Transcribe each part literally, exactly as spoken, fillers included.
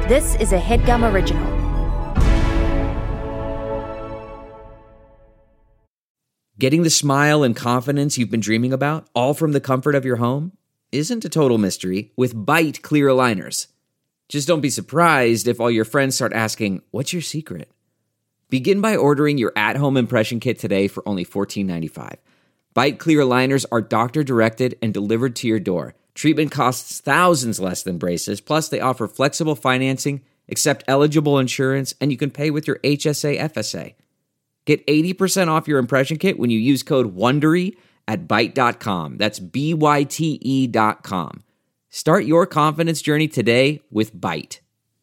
This is a HeadGum original. Getting the smile and confidence you've been dreaming about, all from the comfort of your home, isn't a total mystery with Byte clear aligners. Just don't be surprised if all your friends start asking, "What's your secret?" Begin by ordering your at-home impression kit today for only fourteen ninety-five. Byte clear aligners are doctor-directed and delivered to your door. Treatment costs thousands less than braces, plus they offer flexible financing, accept eligible insurance, and you can pay with your H S A F S A. Get eighty percent off your impression kit when you use code WONDERY at byte dot com. That's B Y T E dot com. Start your confidence journey today with Byte.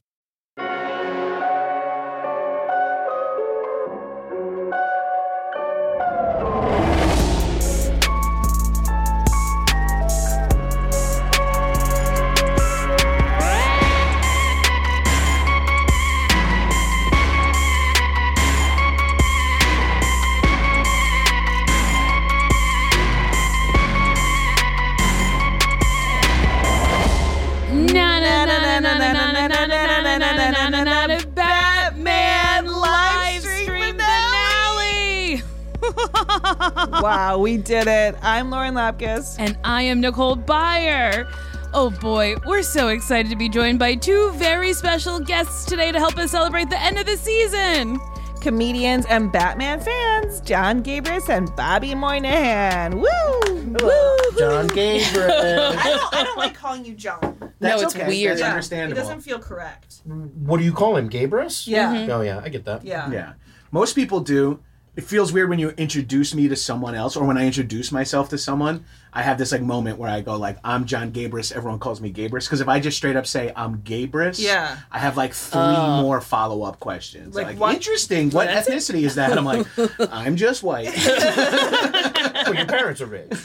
Wow, we did it. I'm Lauren Lapkus. And I am Nicole Byer. Oh boy, we're so excited to be joined by two very special guests today to help us celebrate the end of the season. Comedians and Batman fans, John Gabris and Bobby Moynihan. Woo! Woo! John Gabris. I don't, I don't like calling you John. That's no, it's okay. weird. That's Yeah, understandable. It doesn't feel correct. What do you call him, Gabris? Yeah. Mm-hmm. Oh, yeah, I get that. Yeah. Yeah. Most people do. It feels weird when you introduce me to someone else, or when I introduce myself to someone, I have this like moment where I go like, I'm John Gabris, everyone calls me Gabris. Because if I just straight up say I'm Gabris, Yeah. I have like three Oh. more follow-up questions. Like Like, what- interesting, what That's it? ethnicity is that? I'm like, I'm just white. Well, your parents are rich.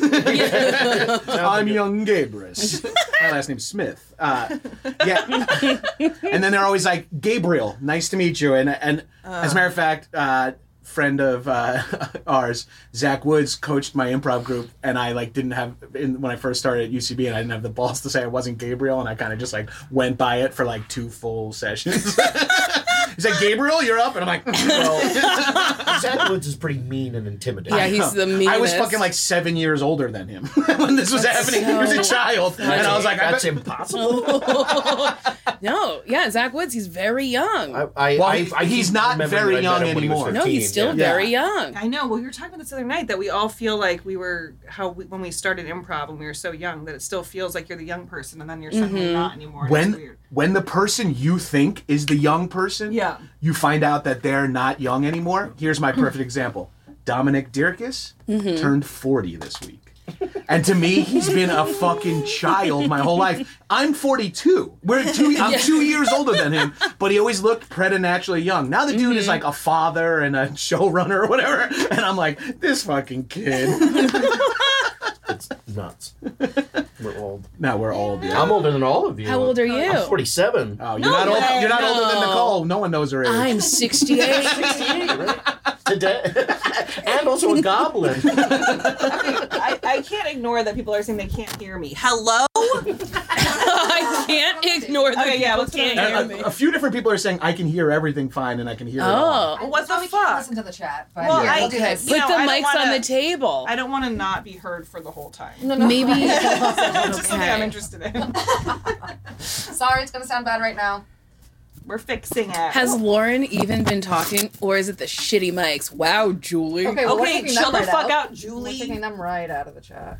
I'm young Gabris. My last name's Smith. Uh, yeah. And then they're always like, Gabriel, nice to meet you. And and as a matter of fact, uh, friend of uh, ours, Zach Woods, coached my improv group, and I like didn't have in, when I first started at U C B, and I didn't have the balls to say I wasn't Gabriel, and I kind of just like went by it for like two full sessions. He's like, Gabriel, you're up, and I'm like, well, Zach Woods is pretty mean and intimidating. Yeah, he's the meanest. I was fucking like seven years older than him when this was happening. He was a child, and I was like, I that's bet- impossible. No, yeah, Zach Woods, he's very young. I, I, Well, I, he- I he's keep not remembering very I met young him when he was anymore. No, he's fifteen, still yeah. very Yeah. young. I know. Well, we were talking about this the other night that we all feel like we were how we, when we started improv when we were so young that it still feels like you're the young person and then you're suddenly Mm-hmm. not anymore. And it's when weird. when the person you think is the young person, Yeah. you find out that they're not young anymore. Here's my perfect example: Dominic Dierkes Mm-hmm. turned forty this week. And to me, he's been a fucking child my whole life. I'm forty-two. We're two. I'm two years older than him, but he always looked preternaturally young. Now the dude is like a father and a showrunner or whatever, and I'm like, this fucking kid. It's nuts. We're old. Now we're old. Yeah. I'm older than all of you. How old are you? I'm forty-seven. Oh, you're not old, you're not older than No. Nicole. No one knows her age. I'm sixty-eight. sixty-eight, right? Today. And also a goblin. I, I can't ignore that people are saying they can't hear me. Hello? I can't ignore that Okay, yeah, people let's can't do it. hear a, me. a, a few different people are saying I can hear everything fine and I can hear it all. Oh, What the we can't fuck? listen to the chat. But Well, yeah, I- we'll do okay, this. you put know, the I don't mics on wanna- the table. I don't want to not be heard for the whole time. No, no, Maybe. It's just something I'm Okay. interested in. Sorry, it's gonna sound bad right now. We're fixing it. Has Lauren even been talking, or is it the shitty mics? Wow, Julie. Okay, well, we're Okay, taking chill them the right fuck out, We're Julie. taking them right out of the chat.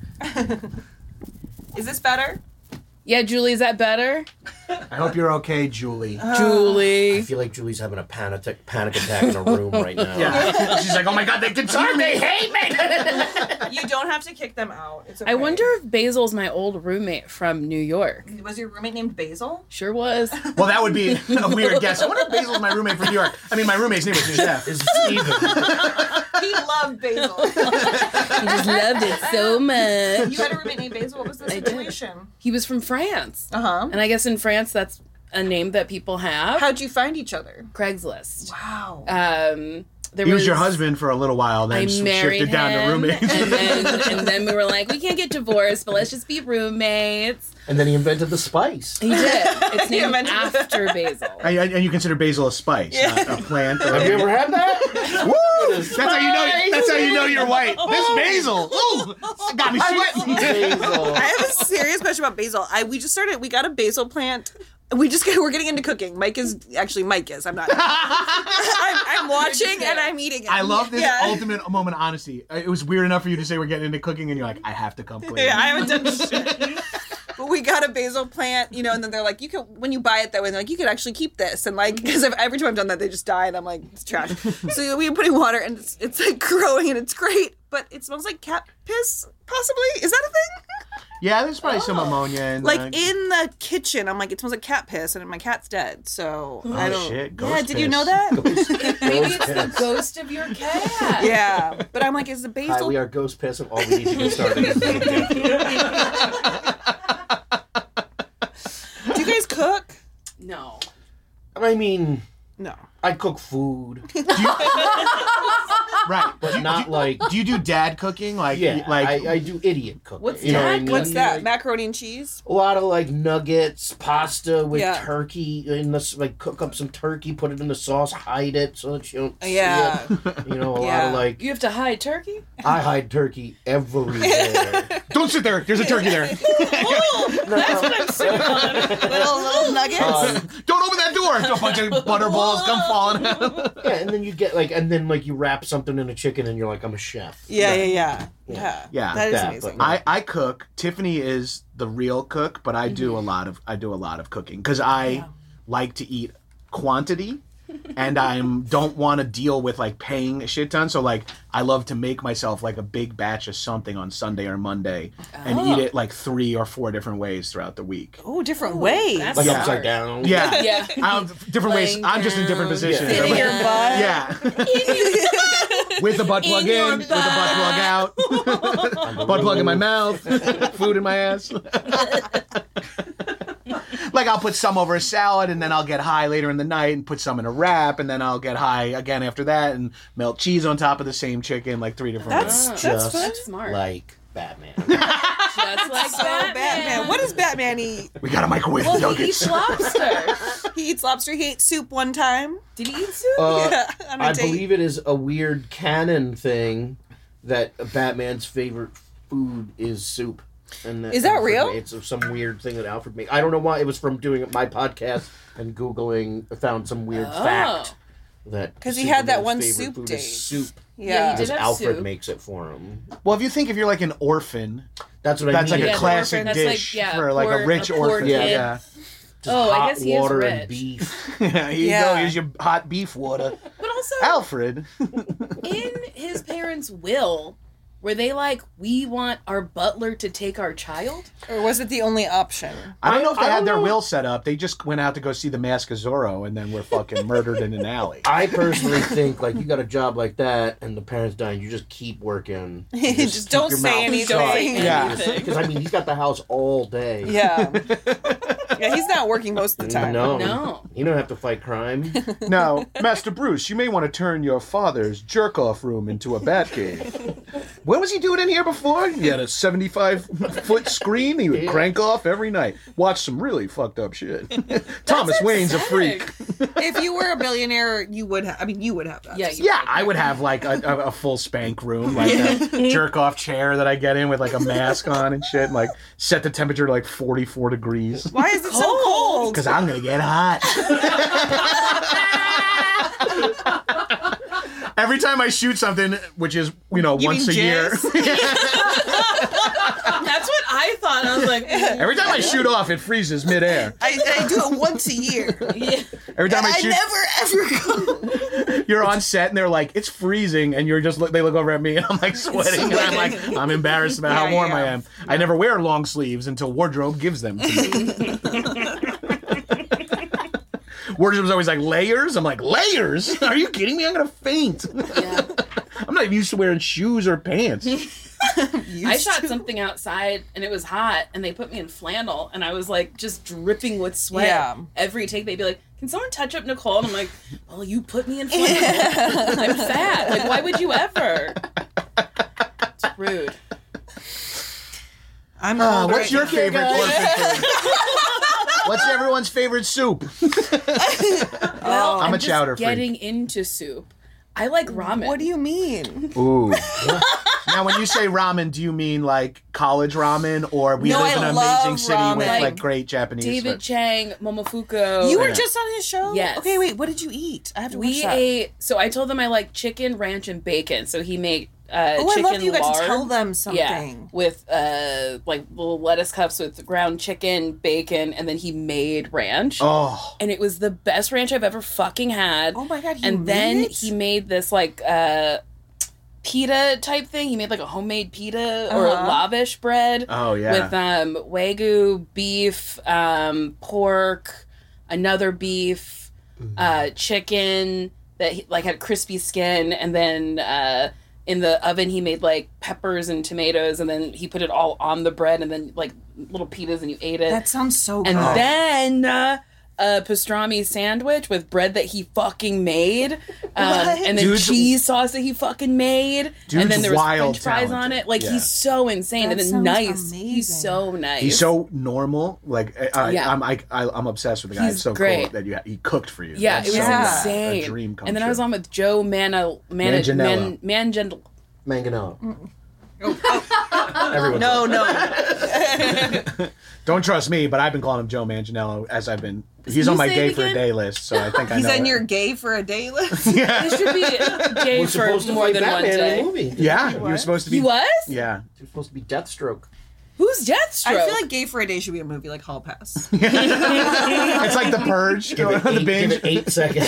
Is this better? Yeah, Julie, is that better? I hope you're okay, Julie. I Julie. feel like Julie's having a panic attack, panic attack in a room right now. Yeah. She's like, oh my god, they can hear me. They hate me. You don't have to kick them out. It's okay. I wonder if Basil's my old roommate from New York. Was your roommate named Basil? Sure was. Well, that would be a weird guess. I wonder if Basil's my roommate from New York. I mean, my roommate's name is Jeff. Is Steven. He loved Basil. He just loved it so much. You had a roommate named Basil. What was the I did. situation? He was from France. Uh huh. And I guess in France, that's a name that people have. How'd you find each other? Craigslist. Wow. Um, there He was your husband for a little while, then I s- married shifted down to him, roommates. and then, and then we were like, we can't get divorced, but let's just be roommates. And then he invented the spice. He did. It's He named invented- after basil. and, and you consider basil a spice, not a plant. Or Have you ever had that? Woo! That's how you know. That's how you know you're white. This basil, ooh, got me sweating. Basil. I have a serious question about basil. I we just started. We got a basil plant. We just get, we're getting into cooking. Mike is actually Mike is. I'm not. I'm, I'm watching and I'm eating it. I love this Yeah. ultimate moment of honesty. It was weird enough for you to say we're getting into cooking, and you're like, I have to come clean. Yeah, I haven't done shit. But we got a basil plant, you know, and then they're like, you can when you buy it that way, they're like, you could actually keep this, and like, because every time I've done that, they just die, and I'm like, it's trash. So we were putting water, and it's, it's like growing, and it's great, but it smells like cat piss. Possibly, is that a thing? Yeah, there's probably some ammonia in Like the... in the kitchen, I'm like, it smells like cat piss, and my cat's dead. So I Oh don't. shit! Yeah, Ghost did you piss. know that? Maybe it's the ghost of your cat. Yeah, but I'm like, is the Hi, basil? we are Ghost Piss, and all we need to get started is Do you guys cook? No. I mean, No. I cook food, Right, but not like. do you do dad cooking? Like, Yeah, like I, I do idiot cooking. What's you know what I dad mean? What's that? Like, Macaroni and cheese? a lot of like nuggets, pasta with Yeah. turkey in this. Like cook up some turkey, put it in the sauce, hide it so that you don't. see Yeah. it. You know, a lot Yeah. of like. You have to hide turkey? I hide turkey everywhere. don't sit there. There's a turkey there. That's what I'm sitting on. Little little nuggets. Um, Don't open that door. A bunch of butter balls come falling out. yeah, and then you get like, and then like you wrap something in a chicken, and you're like, I'm a chef. yeah, yeah, yeah, yeah. Yeah, that is that, amazing. but- I, I cook. Tiffany is the real cook, but I do a lot of I do a lot of cooking because I like to eat quantity, and I'm don't want to deal with like paying a shit ton. So like I love to make myself like a big batch of something on Sunday or Monday and eat it like three or four different ways throughout the week. Oh, different ways. that's- Like Yeah. upside down. Yeah, Yeah. Um, different ways. Laying I'm just in different down, positions. Yeah. Sitting I'm your like- butt. Yeah. With the butt plug In your in, with the butt plug out, butt plug in my mouth, food in my ass. Like I'll put some over a salad and then I'll get high later in the night and put some in a wrap and then I'll get high again after that and melt cheese on top of the same chicken like three different That's ways. that's Just fun. That's smart. like Batman. Just like So Batman. Batman. What does Batman eat? We got a microwave Well, he nuggets. eats lobster. He eats lobster. He ate soup one time. Did he eat soup? Uh, Yeah, on a I date. believe it is a weird canon thing that Batman's favorite food is soup. And Is that Alfred real? made- It's some weird thing that Alfred made. I don't know why. It was from doing my podcast and Googling. I found some weird Oh. fact that 'Cause he had that Superman's one favorite soup food date. is soup. Yeah, Yeah. he did Because have Alfred soup. makes it for him. Well, if you think if you're like an orphan, That's what that's I like mean. a Yeah, the classic orphan, that's like, dish yeah, for like poor- a rich a poor orphan. kid. Yeah. Just Oh, I hot guess he is water and rich. beef. Here you Yeah. go. Here's your hot beef water. But also, Alfred. in his parents' will, were they like, we want our butler to take our child? Or was it the only option? I don't know if they I had don't their know. will set up. They just went out to go see the Mask of Zorro and then were fucking murdered in an alley. I personally think like you got a job like that and the parents die, and you just keep working. You Just keep don't your say mouth anything. shut. Yeah. Because I mean, he's got the house all day. Yeah. Yeah, he's not working most of the time. No, No. you don't have to fight crime. Now, Master Bruce, you may want to turn your father's jerk-off room into a bat cave. What was he doing in here before? He had a seventy-five foot screen he would Yeah. crank off every night. Watch some really fucked up shit. Thomas Wayne's a freak. If you were a billionaire, you would have. I mean, you would have that. Yeah, you- Yeah, I would have like a, a, a full spank room, like a jerk-off chair that I get in with like a mask on and shit, and like set the temperature to like forty-four degrees. Why is it so cold? Because I'm gonna get hot. Every time I shoot something, which is, you know, You once a mean year. jizz? That's what I thought. I was like, Every time I shoot off, it freezes midair. I, I do it once a year. yeah. Every time I, I shoot, never ever go. you're on set and they're like, it's freezing, and you're just look, they look over at me and I'm like sweating and I'm like, I'm embarrassed about how Yeah, warm yeah. I am. I never wear long sleeves until wardrobe gives them to me. Wardrobe's always like, layers? I'm like, layers? Are you kidding me? I'm gonna faint. Yeah. I'm not even used to wearing shoes or pants. I shot something outside and it was hot and they put me in flannel and I was like just dripping with sweat. Yeah. Every take they'd be like, can someone touch up Nicole? And I'm like, well, you put me in front of Nicole. I'm fat. Like, why would you ever? It's rude. I'm Uh, older what's right your now. favorite orphan food? What's everyone's favorite soup? Well, I'm a just chowder freak. getting into soup. I like ramen. What do you mean? Ooh. Now, when you say ramen, do you mean like college ramen, or we No, live in I an love amazing city with ramen. like great Japanese David food? Chang, Momofuku. You were Yeah. just on his show? Yes. Okay, wait, what did you eat? I have to watch We that. ate. So I told them I like chicken, ranch, and bacon. So he made uh, Oh, I chicken love that you got lard. to tell them something. Yeah, with uh, like little lettuce cups with ground chicken, bacon, and then he made ranch. Oh, And it was the best ranch I've ever fucking had. Oh my God, he And made then it? he made this like uh, pita type thing. He made like a homemade pita or Uh-huh. lavish bread. oh yeah. With um, wagyu beef, um, pork, another beef, uh, chicken that he, like had crispy skin, and then uh, in the oven he made like peppers and tomatoes, and then he put it all on the bread, and then like little pitas, and you ate it. That sounds so good. and then uh, a pastrami sandwich with bread that he fucking made, um, and then Dude's- cheese sauce that he fucking made, Dude's and then there was wild French fries on talented. it. Like Yeah. he's so insane, That and then sounds nice. amazing. He's so nice. He's so normal. Like I, I, Yeah. I'm, I, I, I'm obsessed with the guy. He's it's so great. cool that you he cooked for you. Yeah, That's it was so Yeah. insane. A dream come and then true. I was on with Joe Mana, Mana, Manganiello. Man, Manganiello. Manganello. Everyone's no, no. Don't trust me, but I've been calling him Joe Manganiello as I've been. He's you on my say gay it for a again? day list, so I think I He's know. on it. your gay for a day list? This should be gay We're for supposed to more fight than one Batman in day. the movie. Yeah, you were supposed to be. He was? Yeah, You're supposed to be Deathstroke. Who's Deathstroke? I feel like Gay for a Day should be a movie like Hall Pass. it's like the Purge. Give it, the eight, binge. give it eight seconds.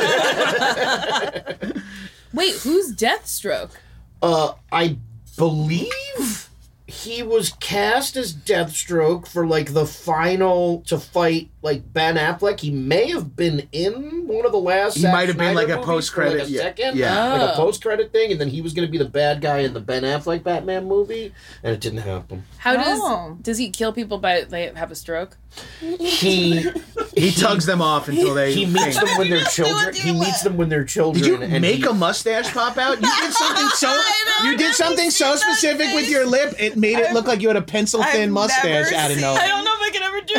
Wait, who's Deathstroke? uh, I believe he was cast as Deathstroke for like the final to fight like Ben Affleck. He may have been in one of the last. He Zack might have been, Snyder like, a movies for, post-credit- like a yeah, second, yeah. like a Oh. post credit thing, and then he was going to be the bad guy in the Ben Affleck Batman movie, and it didn't happen. How does Oh. does he kill people by they have a stroke? He He tugs them off until they. he meets faint. them when they're children. He meets them when they're children. Did you and make he, a mustache pop out? You did something so. You did something so specific with your lip. It made it look like you had a pencil thin I've mustache never out of seen- nowhere. I don't know if I can ever do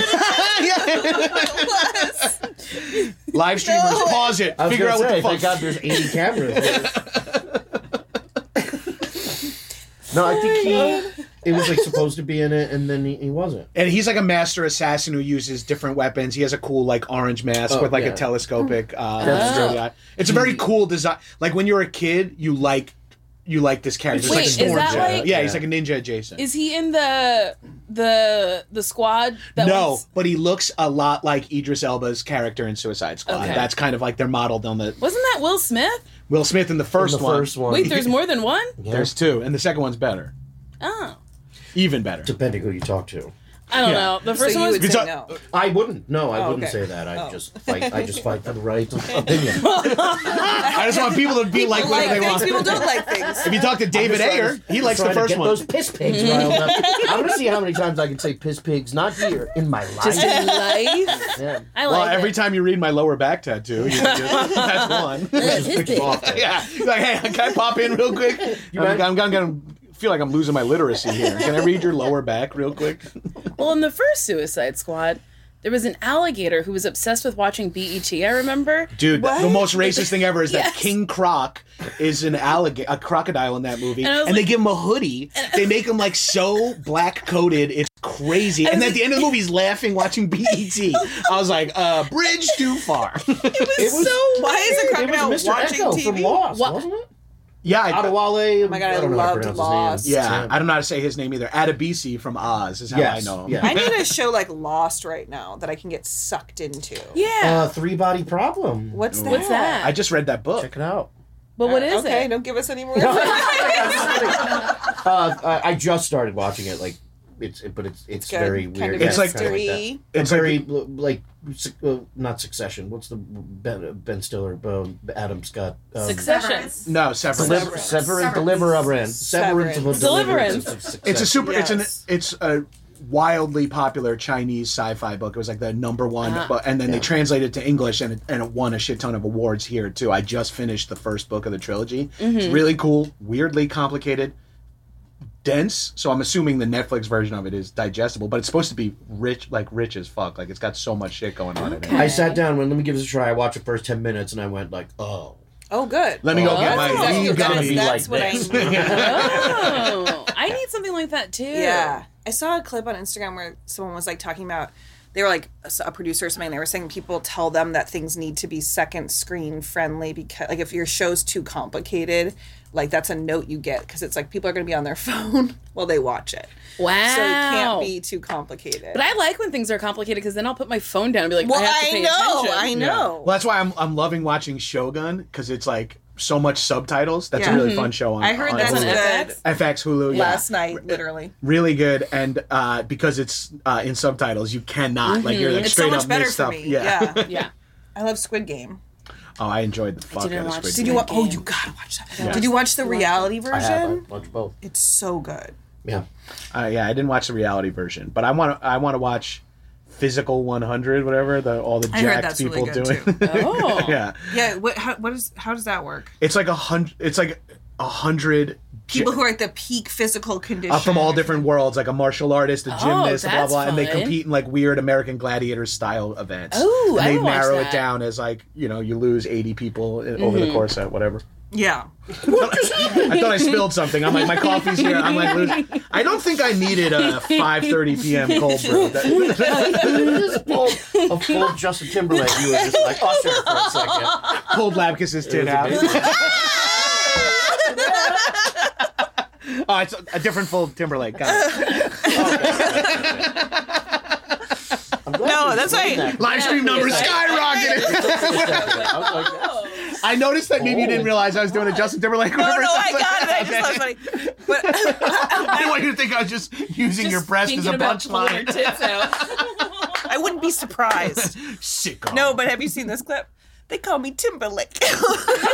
that. Yeah. Live streamers, pause it. I was Figure gonna out what say, the fuck. thank God there's eighty cameras. No, I think he. It was like supposed to be in it, and then he, he wasn't. And he's like a master assassin who uses different weapons. He has a cool like orange mask Oh, with like yeah. a telescopic. Uh, That's uh, true. yeah. It's a very cool design. Like when you're a kid, you like you like this character. It's Wait, like is Storm that Shadow. like- Yeah, he's like a ninja adjacent. Is he in the the the squad? That No, was, but he looks a lot like Idris Elba's character in Suicide Squad. Okay. That's kind of like they're modeled on the wasn't that Will Smith? Will Smith in the first In the one. first one. Wait, there's more than one. Yeah. There's two, and the second one's better, Oh, even better. Depending who you talk to. I don't Yeah. know. The So first you one was would It's say a- no. I wouldn't. No, I Oh, wouldn't okay. say that. I Oh. just fight. I just fight for the right opinion. I just want people to be like People whatever like they things, want. people don't like things. If you talk to David I'm just Ayer, trying to- he likes the trying to first get one. Those piss pigs riled up. I'm gonna see how many times I can say piss pigs. Not here in my life. just in life. yeah. I Well, like every it. time you read my lower back tattoo, you, you, that's one. His Pick dick. you off there. Yeah, You're like, hey, can I pop in real quick? I'm, mind? I'm, I'm gonna feel like I'm losing my literacy here. Can I read your lower back real quick? Well, in the first Suicide Squad, there was an alligator who was obsessed with watching B E T. I remember. Dude, the, the What? most racist thing ever is that Yes. King Croc is an alligator, a crocodile in that movie, And I and, was they like- give him a hoodie. They make him like so black coated, it's crazy. And then at the end of the movie, he's laughing watching B E T. I was like, uh, bridge too far. It was so Why is a It crocodile was Mister watching Echo T from V? Lost, What? wasn't it? yeah, I, Adewale. Oh my God, I don't know how to loved pronounce Lost. his name. yeah, I don't know how to say his name either. Adebisi from Oz is how Yes, I know him. yeah. I need a show like Lost right now that I can get sucked into. Yeah. Uh, three body problem. What's that? What's that? I just read that book. Check it out. but what is okay, it? don't give us any more. Uh, I, I just started watching it. Like it's, but it's it's, Good. very Kind weird. of It's Yeah, like- kinda that. mystery. It's It's very like- l- like Suc- uh, not Succession. What's the Ben, Ben Stiller, um, Adam Scott? Um, Succession. No, separate. Deliver, Severance. Severance, Deliverance, Severance, of a Deliverance. of Succession. It's a super. It's an. Yes. It's a wildly popular Chinese sci-fi book. It was like the number one, Uh, but, and then they translated it to English, and it, and it won a shit ton of awards here too. I just finished the first book of the trilogy. It's really cool, weirdly complicated, dense. So I'm assuming the Netflix version of it is digestible, but it's supposed to be rich, like rich as fuck. Like it's got so much shit going on in it. I sat down when let me give this a try. I watched the first ten minutes and I went like, oh. Oh, good. Let me go Oh, get That's my exactly- weed that is- gummy. that's like what this. I need. Oh, I need something like that too. Yeah. I saw a clip on Instagram where someone was like talking about, they were like a, a producer or something, they were saying people tell them that things need to be second screen friendly because like if your show's too complicated, like that's a note you get because it's like people are going to be on their phone while they watch it. Wow. So it can't be too complicated. But I like when things are complicated because then I'll put my phone down and be like, well, I have to I pay know, attention. I Yeah. know. Well, that's why I'm I'm loving watching Shogun because it's like so much subtitles. That's Yeah. a really fun show on. I heard on that's on Hulu. good. F X? F X Hulu. Yeah. Last night, literally. Really good, and uh, because it's uh, in subtitles, you cannot like you're like It's straight so much up better miss for stuff. me. Yeah. Yeah. Yeah. I love Squid Game. Oh, I enjoyed the fuck didn't out of watch Squid Did Game. you watch? Oh, Game. you gotta watch that. Yeah. Did you watch the reality I have. I version? watched both. It's so good. Yeah. Uh, yeah, I didn't watch the reality version, but I want to. I want to watch Physical one hundred, whatever the all the I heard jacked that's people really good, doing. too. Oh. yeah, Yeah. What? How, what is? How does that work? it's like a hundred. It's like a hundred. People who are at the peak physical condition Uh, from all different worlds, like a martial artist, a gymnast, blah that's blah, and they fun. compete in like weird American Gladiator style events. Ooh, and I they would watch narrow it that. down as like you know you lose eighty people in, over the course of whatever. Yeah. I thought I spilled something. I'm like my coffee's here. I'm like losing. I don't think I needed a five thirty p.m. cold brew. That- You just pulled a full Justin Timberlake. You were just like Usher for a second. Pulled Labkus's tit was out. amazing. Oh, it's a, a different full Timberlake. Got it. I'm glad No, you that's explained why- that. Live stream numbers Yeah. skyrocketed. I was like, that's- I noticed that maybe you didn't realize I was doing a Justin Timberlake. No, no, reference. I was got it. I like, just thought it was funny. But I didn't want you to think I was just using Just your breast as thinking a about pulling your punchline. tits out. I wouldn't be surprised. Sicko. No, but have you seen this clip? They call me Timberlake. He goes-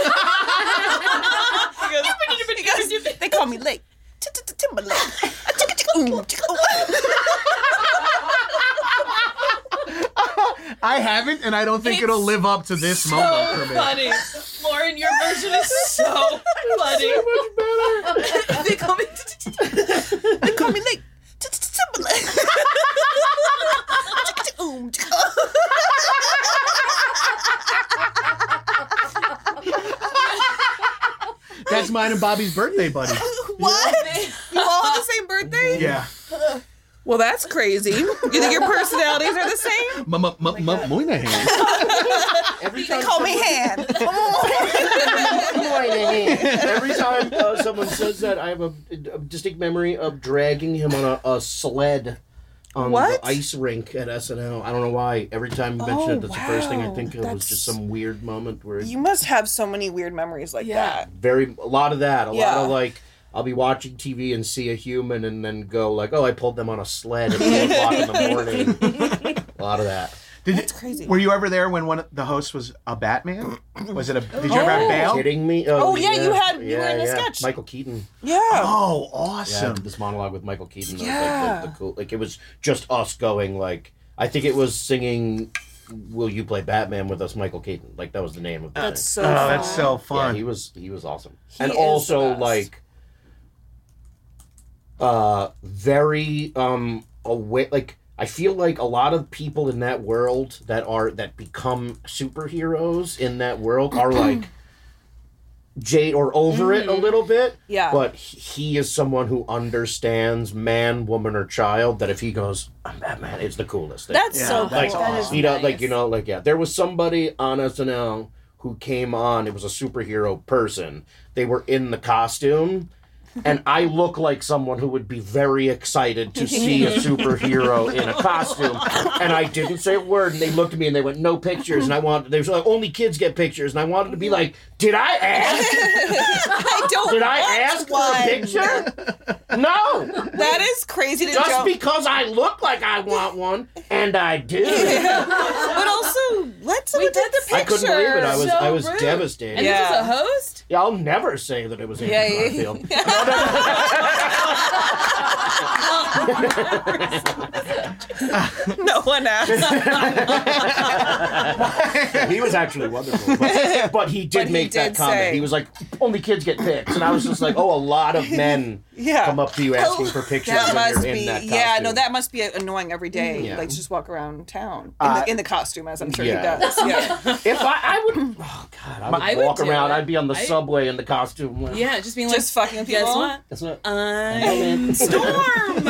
he goes, they call me Lake. Timberlake. I haven't, and I don't think It's it'll live up to this moment So for me. funny. Lauren, your version is so funny. They call me. They call me Lake. Timberlake. That's mine and Bobby's birthday buddy. What? You all have the same birthday? Yeah. Well, that's crazy. You think your personalities are the same? M- m- m- m- Moynihan. Every They time call me someone- Han. Every time uh, someone says that, I have a, a distinct memory of dragging him on a, a sled on What? the ice rink at S N L. I don't know why. Every time you mention Oh, it, that's the first thing I wow. think of was That's- just some weird moment where You must have so many weird memories like Yeah. that. very a lot of that. A lot Yeah. of like I'll be watching T V and see a human and then go like, oh, I pulled them on a sled at two o'clock in the morning. A lot of that. Did That's crazy. Were you ever there when one of the hosts was a Batman? Was it a? Did you ever have Bale? Kidding me? Oh, yeah, you had- you were in a yeah. sketch. Michael Keaton. Yeah. Oh, Yeah, awesome! this monologue with Michael Keaton. was, Yeah. Like, the, the cool, like it was just us going like I think it was singing "Will You Play Batman with Us," Michael Keaton. Like that was the name of the That's thing. so Oh, fun. that's so Yeah, fun. he was he was awesome, He and is the also best. like uh very um aware. Like I feel like a lot of people in that world that are that become superheroes in that world are like jade or over it a little bit. Yeah. But he he is someone who understands man, woman, or child. That if he goes, "I'm Batman," it's the coolest thing. That's Yeah, so like cool. That is you know, nice. like you know, like yeah. There was somebody on S N L who came on. It was a superhero person. They were in the costume. And I look like someone who would be very excited to see a superhero in a costume. And I didn't say a word. And they looked at me and they went, "No pictures." And I wanted, they were like, "Only kids get pictures." And I wanted to be like, "Did I ask? I don't Did I want ask for one. a picture? No. That is crazy to Just joke. because I look like I want one, and I do. But also, let someone take the picture. I couldn't believe it. I was, So I was rude. devastated. And Yeah. this is a host? Yeah, I'll never say that it was Andrew Yeah, yeah, Garfield. No one asked. He was actually wonderful, but, but he did But he make that did comment. say- He was like, "Only kids get pics," and I was just like, "Oh, a lot of men Yeah. come up to you asking for pictures That when must you're be in that costume." yeah. No, that must be annoying every day. Yeah. Like just walk around town in, Uh, the, in the costume, as I'm sure yeah. he does. Yeah. If I, I would, oh god, I would I would walk do around. it. I'd be on the I- subway in the costume. Yeah, just being like, Just fucking with guess people? what? That's what. I'm Storm.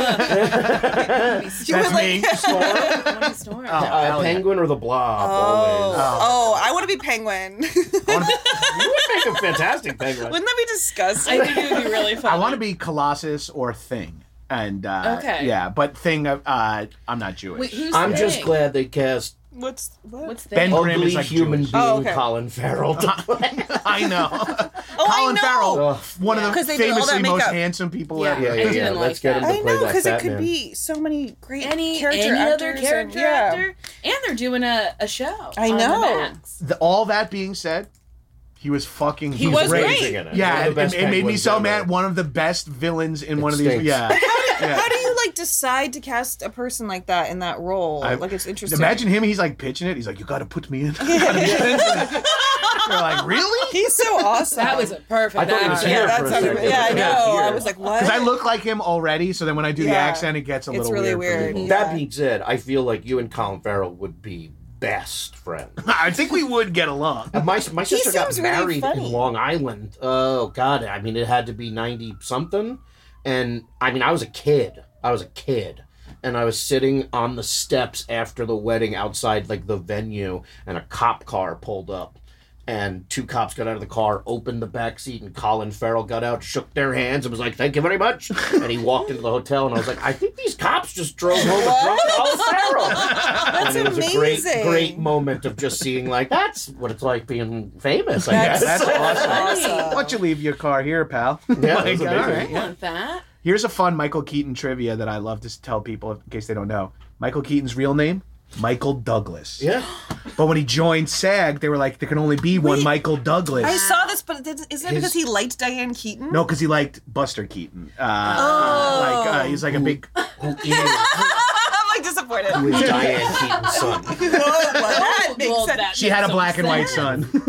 You would That's like. me. Storm. Storm. Oh, Uh, hell yeah. Penguin or the Blob? Oh, Always. oh, I want to be Penguin. You would make a fantastic penguin. Wouldn't that be disgusting? I think it would be really fun. I want to be Colossus or Thing. And uh, Okay. yeah, but Thing, uh, I'm not Jewish. Wait, who's I'm Thing? just glad they cast What's what? What's Ben Thing? Grimm ugly is like human Jewish. being Oh, okay. Colin Farrell to play. I know. Oh, Colin I know. Farrell, Ugh. one Yeah. of 'Cause the they did all famously that most makeup. handsome people Yeah. ever. Yeah, I yeah, yeah. didn't Let's like get that. him to I play know that because it could Batman. be so many great Any character any actors other character and, yeah. actor, and they're doing a, a show. I on the know. Max. The- all that being said, he was fucking. He was great. Amazing in it. Yeah, One of it, the best it made me penguins so ever. mad. One of the best villains in It one of these. stinks. Yeah. yeah. How do you like decide to cast a person like that in that role? I- like it's interesting. Imagine him. He's like pitching it. He's like, "You got to put me in." You gotta put me in." You're like, really? He's so awesome. That was a perfect. I thought he was actor. here yeah, for that's a how second. yeah, I know. Yeah. I was like, what? Because I look like him already. So then when I do the Yeah. accent, it gets a It's little really weird. for weird. people. Yeah. That being said, I feel like you and Colin Farrell would be best friends. I think we would get along. Uh, My my sister got seems really married funny. in Long Island. Oh God! I mean, it had to be ninety something, and I mean, I was a kid. I was a kid, and I was sitting on the steps after the wedding outside like the venue, and a cop car pulled up. And two cops got out of the car, opened the back seat, and Colin Farrell got out, shook their hands, and was like, "Thank you very much." And he walked into the hotel, and I was like, "I think these cops just drove home a drunk Colin Farrell." That's and it was a great, amazing. great moment of just seeing like that's what it's like being famous. I That's- guess. That's awesome. Awesome. Why don't you leave your car here, pal? Yeah, that Like, was all amazing. right, I yeah. want that. Here's a fun Michael Keaton trivia that I love to tell people in case they don't know. Michael Keaton's real name, Michael Douglas. Yeah. But when he joined SAG, they were like, there can only be one Wait. Michael Douglas. I saw this, but isn't it His- because he liked Diane Keaton? No, because he liked Buster Keaton. Uh, Oh. Like, uh, he's like a big... Who is, I'm like disappointed. who is Diane Keaton's son? Oh, well, that makes Well, sense. that She had a makes black and some white sense. son.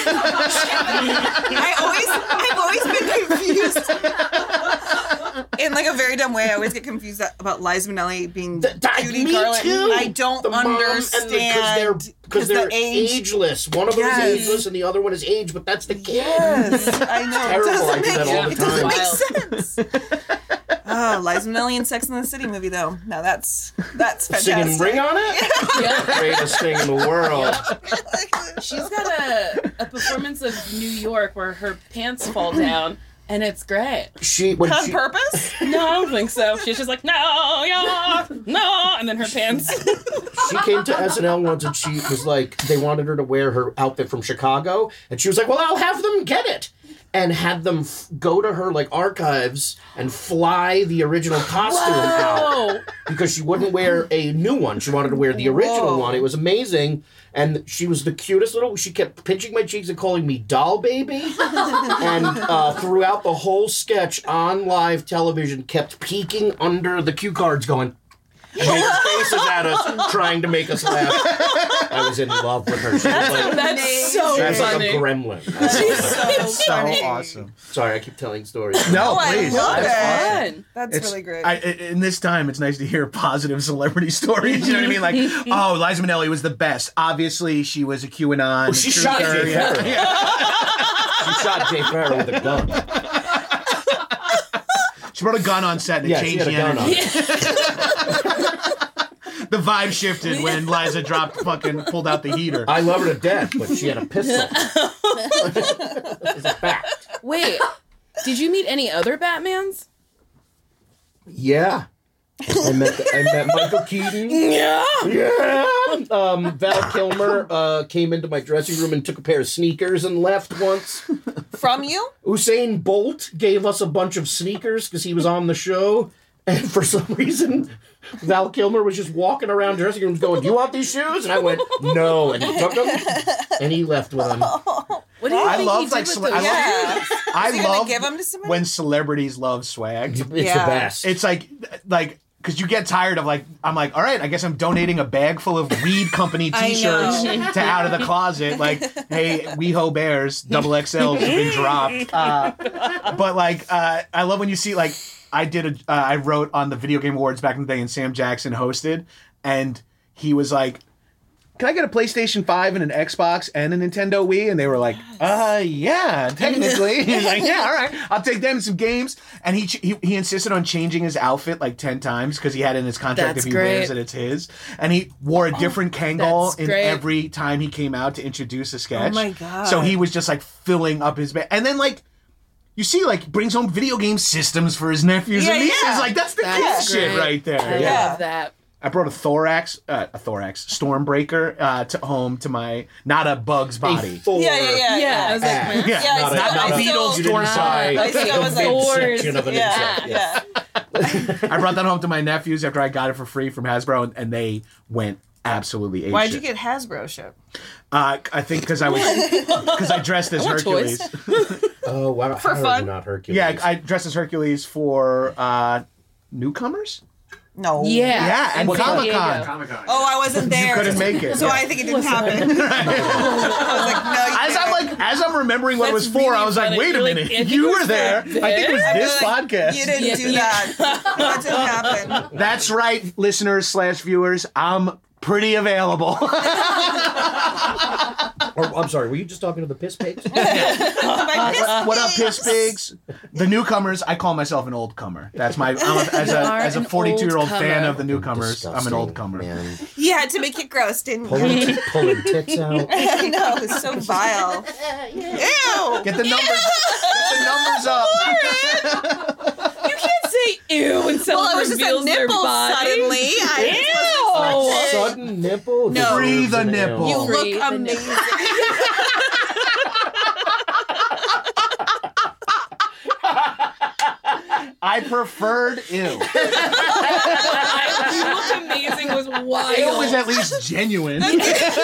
I always, I've always been confused. In like a very dumb way, I always get confused about Liza Minnelli being Th- th- Judy me Garland. too. I don't The mom and the- understand because they're, the age. ageless. One of them Yes. is ageless and the other one is age, but that's the kid. Yes, I know. Terrible. It doesn't I do make, that all the it doesn't time. make sense. Oh, Liza Minnelli in Sex and the City movie, though. Now that's that's fantastic. Singing Ring on it? Yeah. Greatest thing in the world. She's got a, a performance of New York where her pants fall down, and it's great. She when On she, purpose? No, I don't think so. She's just like, no, yeah, no, and then her pants. she came to S N L once and she was like, they wanted her to wear her outfit from Chicago, and she was like, well, I'll have them get it. And had them f- go to her like archives and fly the original costume out Oh, because she wouldn't wear a new one. She wanted to wear the original Whoa. one. It was amazing. And she was the cutest little. She kept pinching my cheeks and calling me doll baby. And uh, throughout the whole sketch on live television, kept peeking under the cue cards, going and making faces at us, trying to make us laugh. I was in love with her. She was like, that's so she was like funny. a gremlin. So So funny. awesome. Sorry, I keep telling stories. No, Oh, I please. love That's it. awesome. Fun. That's It's- really great. I, I- in this time, it's nice to hear positive celebrity stories. You know what I mean? Like, oh, Liza Minnelli was the best. Obviously, she was a QAnon. Well, she truther, shot Jay yeah. Farrow. She shot Jay Farrow with a gun. She brought a gun on set and it Yeah, she changed had a the gun energy. on. The vibe shifted when Liza dropped, fucking pulled out the heater. I love her to death, but she had a pistol. It's a fact. Wait, did you meet any other Batmans? Yeah. I met I met Michael Keaton. Yeah. Yeah. Um, Val Kilmer uh, came into my dressing room and took a pair of sneakers and left once. From you? Usain Bolt gave us a bunch of sneakers because he was on the show. And for some reason, Val Kilmer was just walking around dressing rooms going, do you want these shoes? And I went, no. And he took them and he left with them. What do you I think love he did like with cele- those I love, Yeah. I Is he gonna love give 'em to somebody? when celebrities love swag. It's Yeah. the best. It's like, like, because you get tired of like, I'm like, all right, I guess I'm donating a bag full of Weed Company I T-shirts know. to Out of the Closet. Like, hey, WeHo Bears, double X Ls have been dropped. Uh, but like, uh, I love when you see like, I did a, uh, I wrote on the Video Game Awards back in the day, and Sam Jackson hosted, and he was like, can I get a PlayStation five and an Xbox and a Nintendo Wii? And they were like, uh, yeah, technically. He's like, yeah, all right, I'll take them and some games. And he he, he insisted on changing his outfit like ten times because he had in his contract That's if he great. wears it, it's his. And he wore a different Kangol that's in great. every time he came out to introduce a sketch. Oh my God. So he was just like filling up his bag. And then like, you see, like, brings home video game systems for his nephews Yeah, and nieces. yeah. Like, that's the That's kid shit great. right there. I Yeah. love that. I brought a thorax, uh, a thorax Stormbreaker uh, to home to my not a bug's A body. Thor Yeah, yeah, yeah. Yeah, I was like, act, Yeah. Yeah, not I a, still- not I a still- you didn't buy I still the was like, midsection of an Yeah, insect. Yes. yeah. I brought that home to my nephews after I got it for free from Hasbro, and, and they went absolutely apeshit. Why'd you get Hasbro shit? Uh, I think because I was because I dressed as I want Hercules. Oh, wow. For how are fun? you not Hercules? Yeah, I dressed as Hercules for uh, newcomers. No. Yeah. Yeah, and In San Comic Diego. Con. Comic-Con. Oh, I wasn't there. couldn't make it. So Yeah. I think it didn't happen. I was like, no, you As I'm didn't. like, as I'm remembering what it was That's for, really I was like, funny. wait a You're like, minute, I think you it was were there. for I think it was I'd be this like, podcast. You didn't Yeah, do yeah. that. That didn't happen. That's right, listeners slash viewers. I'm pretty available. Or, I'm sorry, were you just talking to the piss pigs? My piss What up, pigs. piss pigs? The newcomers. I call myself an old comer. That's my I'm a, as a are as a an forty-two year old old fan comer. of the newcomers. I'm an old comer. Man. You had to make it gross, didn't you? Pulling, pulling tits out. I know, it's so vile. Ew. Get the numbers. Get the numbers up. You can't say ew when someone Well, it was just a reveals their nipple body. suddenly. I Ew. was Sudden nipple. No. Free the An nipple. L. You look Free the amazing. I preferred ew. You look amazing was wild. It was at least genuine. You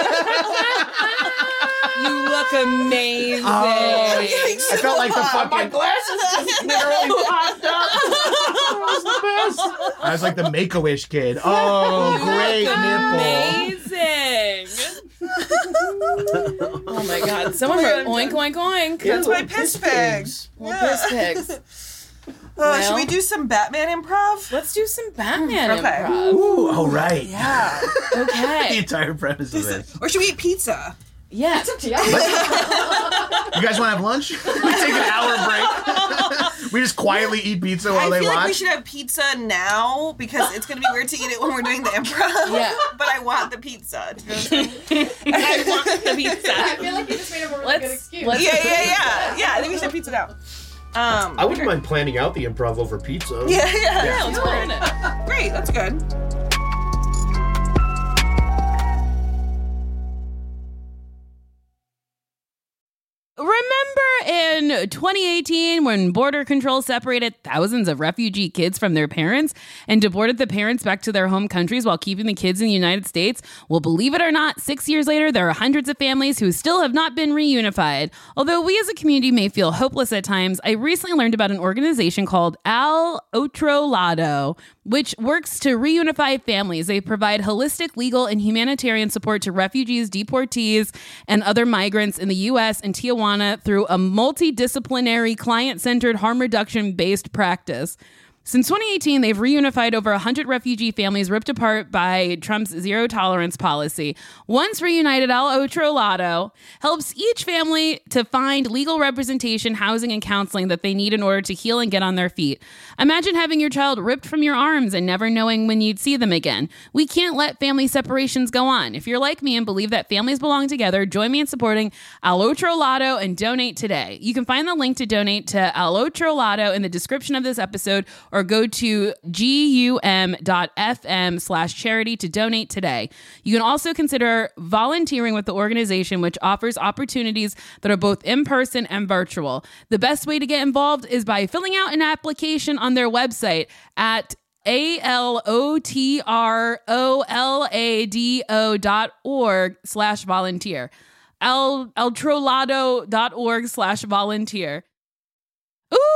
look amazing. Oh, I felt like the fucking. My glasses just literally popped up. It was the best. I was like the Make-A-Wish kid. Oh, great nipple. Amazing. Oh my god. Someone wrote oink oink oink. That's Ew, my piss pigs. Well, piss pigs. Uh, should Well. we do some Batman improv? Let's do some Batman Okay. improv. Ooh, oh right. Yeah. The Okay. entire premise of this. Or should we eat pizza? Yeah. You guys want to have lunch? We take an hour break. We just quietly eat pizza while I they feel watch. like we should have pizza now because it's going to be weird to eat it when we're doing the improv. Yeah. But I want the pizza. I want the pizza. I feel like you just made a really Let's- good excuse. let's- Yeah, yeah, yeah. Yeah, I think we should have pizza now. Um, I wouldn't mind planning out the improv over pizza. yeah, yeah, Yeah, let's plan it. Great, that's good. Remember in twenty eighteen when border control separated thousands of refugee kids from their parents and deported the parents back to their home countries while keeping the kids in the United States? Well, believe it or not, six years later, there are hundreds of families who still have not been reunified. Although we as a community may feel hopeless at times, I recently learned about an organization called Al Otro Lado, which works to reunify families. They provide holistic, legal, and humanitarian support to refugees, deportees, and other migrants in the U S and Tijuana through a multidisciplinary, client-centered, harm reduction-based practice. Since twenty eighteen, they've reunified over one hundred refugee families ripped apart by Trump's zero-tolerance policy. Once reunited, Al Otro Lado helps each family to find legal representation, housing, and counseling that they need in order to heal and get on their feet. Imagine having your child ripped from your arms and never knowing when you'd see them again. We can't let family separations go on. If you're like me and believe that families belong together, join me in supporting Al Otro Lado and donate today. You can find the link to donate to Al Otro Lado in the description of this episode, or go to gum.fm slash charity to donate today. You can also consider volunteering with the organization, which offers opportunities that are both in-person and virtual. The best way to get involved is by filling out an application on their website at A-L-O-T-R-O-L-A-D-O dot org slash volunteer. El, eltrolado dot org slash volunteer.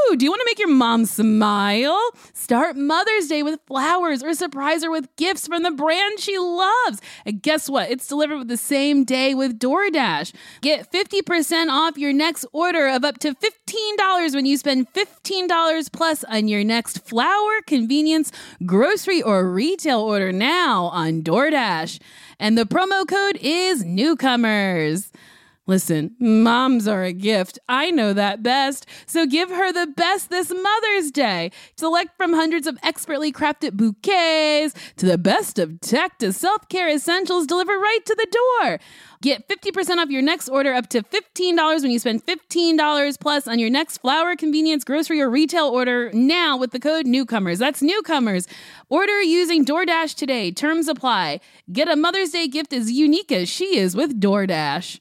Ooh, do you want to make your mom smile? Start Mother's Day with flowers or surprise her with gifts from the brand she loves. And guess what? It's delivered with the same day with DoorDash. Get fifty percent off your next order of up to fifteen dollars when you spend fifteen dollars plus on your next flower, convenience, grocery, or retail order now on DoorDash. And the promo code is Newcomers. Listen, moms are a gift. I know that best. So give her the best this Mother's Day. Select from hundreds of expertly crafted bouquets to the best of tech to self-care essentials delivered right to the door. Get fifty percent off your next order up to fifteen dollars when you spend fifteen dollars plus on your next flower, convenience, grocery, or retail order now with the code Newcomers. That's Newcomers. Order using DoorDash today. Terms apply. Get a Mother's Day gift as unique as she is with DoorDash.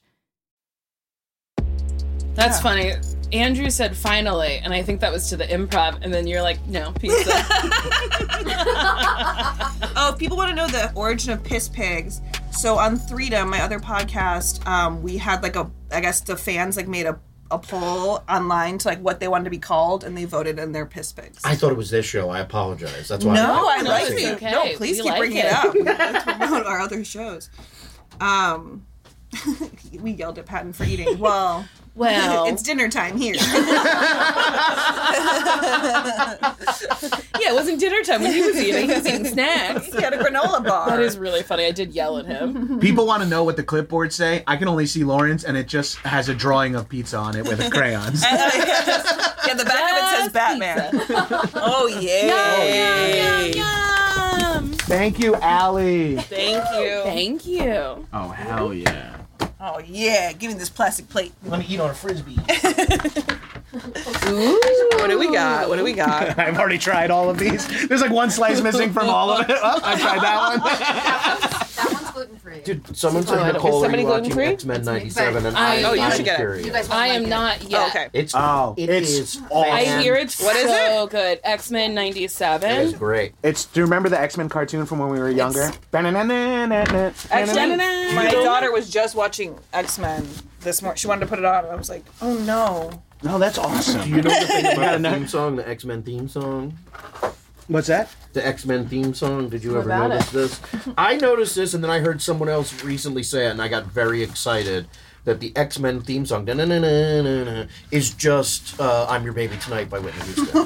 That's funny. Andrew said finally, and I think that was to the improv, and then you're like, no, pizza. Oh, if people want to know the origin of piss pigs, so on Freedom, my other podcast, um, we had like a, I guess the fans like made a, a poll online to like what they wanted to be called, and they voted in their piss pigs. I thought it was this show. I apologize. That's why. No, I, I like it. it. okay. No, please We keep like bringing it. it up. Let's promote our other shows. Um, we yelled at Patton for eating. Well, Well, it's dinner time here. yeah, it wasn't dinner time when he was eating. He was eating snacks. He had a granola bar. That is really funny. I did yell at him. People want to know what the clipboards say. I can only see Lawrence, and it just has a drawing of pizza on it with crayons. Yeah, the back of it says Just Batman. pizza. Oh, yeah. Yum, yum, yum. Thank you, Allie. Thank you. Thank you. Oh, hell yeah. Oh, yeah. Give me this plastic plate. Let me eat on a frisbee. Ooh. What do we got? What do we got? I've already tried all of these. There's like one slice missing from all of it. Oh, I tried that one. That one's gluten free. Dude, someone said Oh, Nicole, is are somebody you watching gluten-free? X-Men ninety-seven? And I- I, Oh, you I'm should get it. curious. You guys won't I like am it. not yet. Oh, okay. It's Oh, it it's is awesome. I fan- hear it's What is so good. X-Men It ninety-seven. is great. It's. Do you remember the X-Men cartoon from when we were younger? Actually, my daughter was just watching X-Men this morning. She wanted to put it on, and I was like, oh, no. No, that's awesome. Do you know the thing about gotta the know. theme song, the X-Men theme song? What's that? The X-Men theme song. Did you What ever about notice this? I noticed this, and then I heard someone else recently say it, and I got very excited that the X-Men theme song da-na-na-na-na-na, is just uh, "I'm Your Baby Tonight" by Whitney Houston.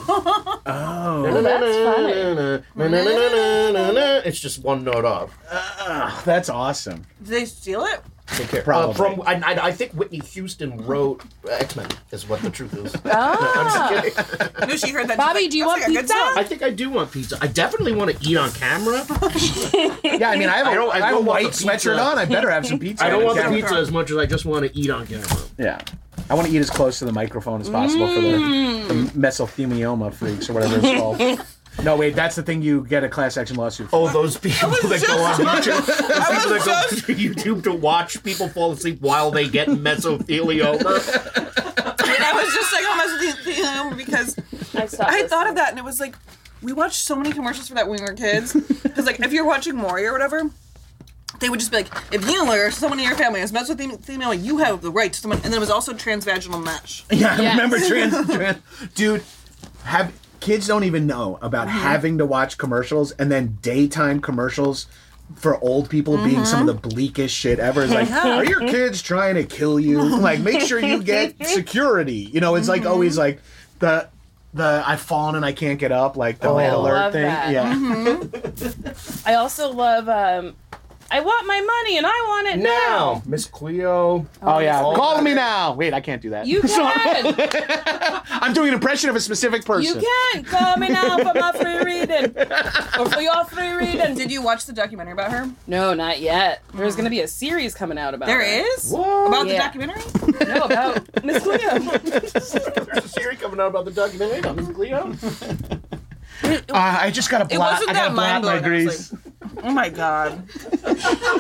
Oh, Na-na-na-na-na-na-na-na. It's just one note up. that's awesome. Did they steal it? Take care. Probably. Uh, from I, I, I think Whitney Houston wrote X-Men. Is what the truth is. Ah. No, I'm just kidding. No, she heard that. Bobby, she's like, do you "That's want like a good pizza?" song." I think I do want pizza. I definitely want to eat on camera. Yeah, I mean, I have a, I don't- I I have a don't want white the pizza. sweatshirt on. I better have some pizza. I don't on want the camera. pizza as much as I just want to eat on camera. Yeah. I want to eat as close to the microphone as possible for the, the mesothelioma freaks or whatever it's called. No, wait, that's the thing you get a class action lawsuit for. Oh, those people that go on YouTube. Those people that was go to YouTube to watch people fall asleep while they get mesothelioma. And I was just like, oh, mesothelioma, because I, saw I this. thought of that, and it was like, we watched so many commercials for that when we were kids. Because, like, if you're watching Maury or whatever, they would just be like, if you or someone in your family has mesothelioma, you have the right to someone. And then it was also transvaginal mesh. Yeah, I Yes. remember trans, trans. Dude, have kids don't even know about having to watch commercials and then daytime commercials for old people being some of the bleakest shit ever. It's like, are your kids trying to kill you? Like, make sure you get security. You know, it's like always like the the I've fallen and I can't get up, like the red alert love thing. that. Yeah. I also love. Um, I want my money and I want it now. Now, Miss Cleo. Oh yeah. Oh, Call that- me now. Wait, I can't do that. You can. I'm doing an impression of a specific person. You can call me now for my free reading or for your free reading. Did you watch the documentary about her? No, not yet. There's going to be a series coming out about There her. is? What? About the Yeah. documentary? No, about Miss Cleo. There's a series coming out about the documentary about Miss Cleo. Uh, I just got to It blot. wasn't I got to that blot my mind-blowing, grease. Oh my god. I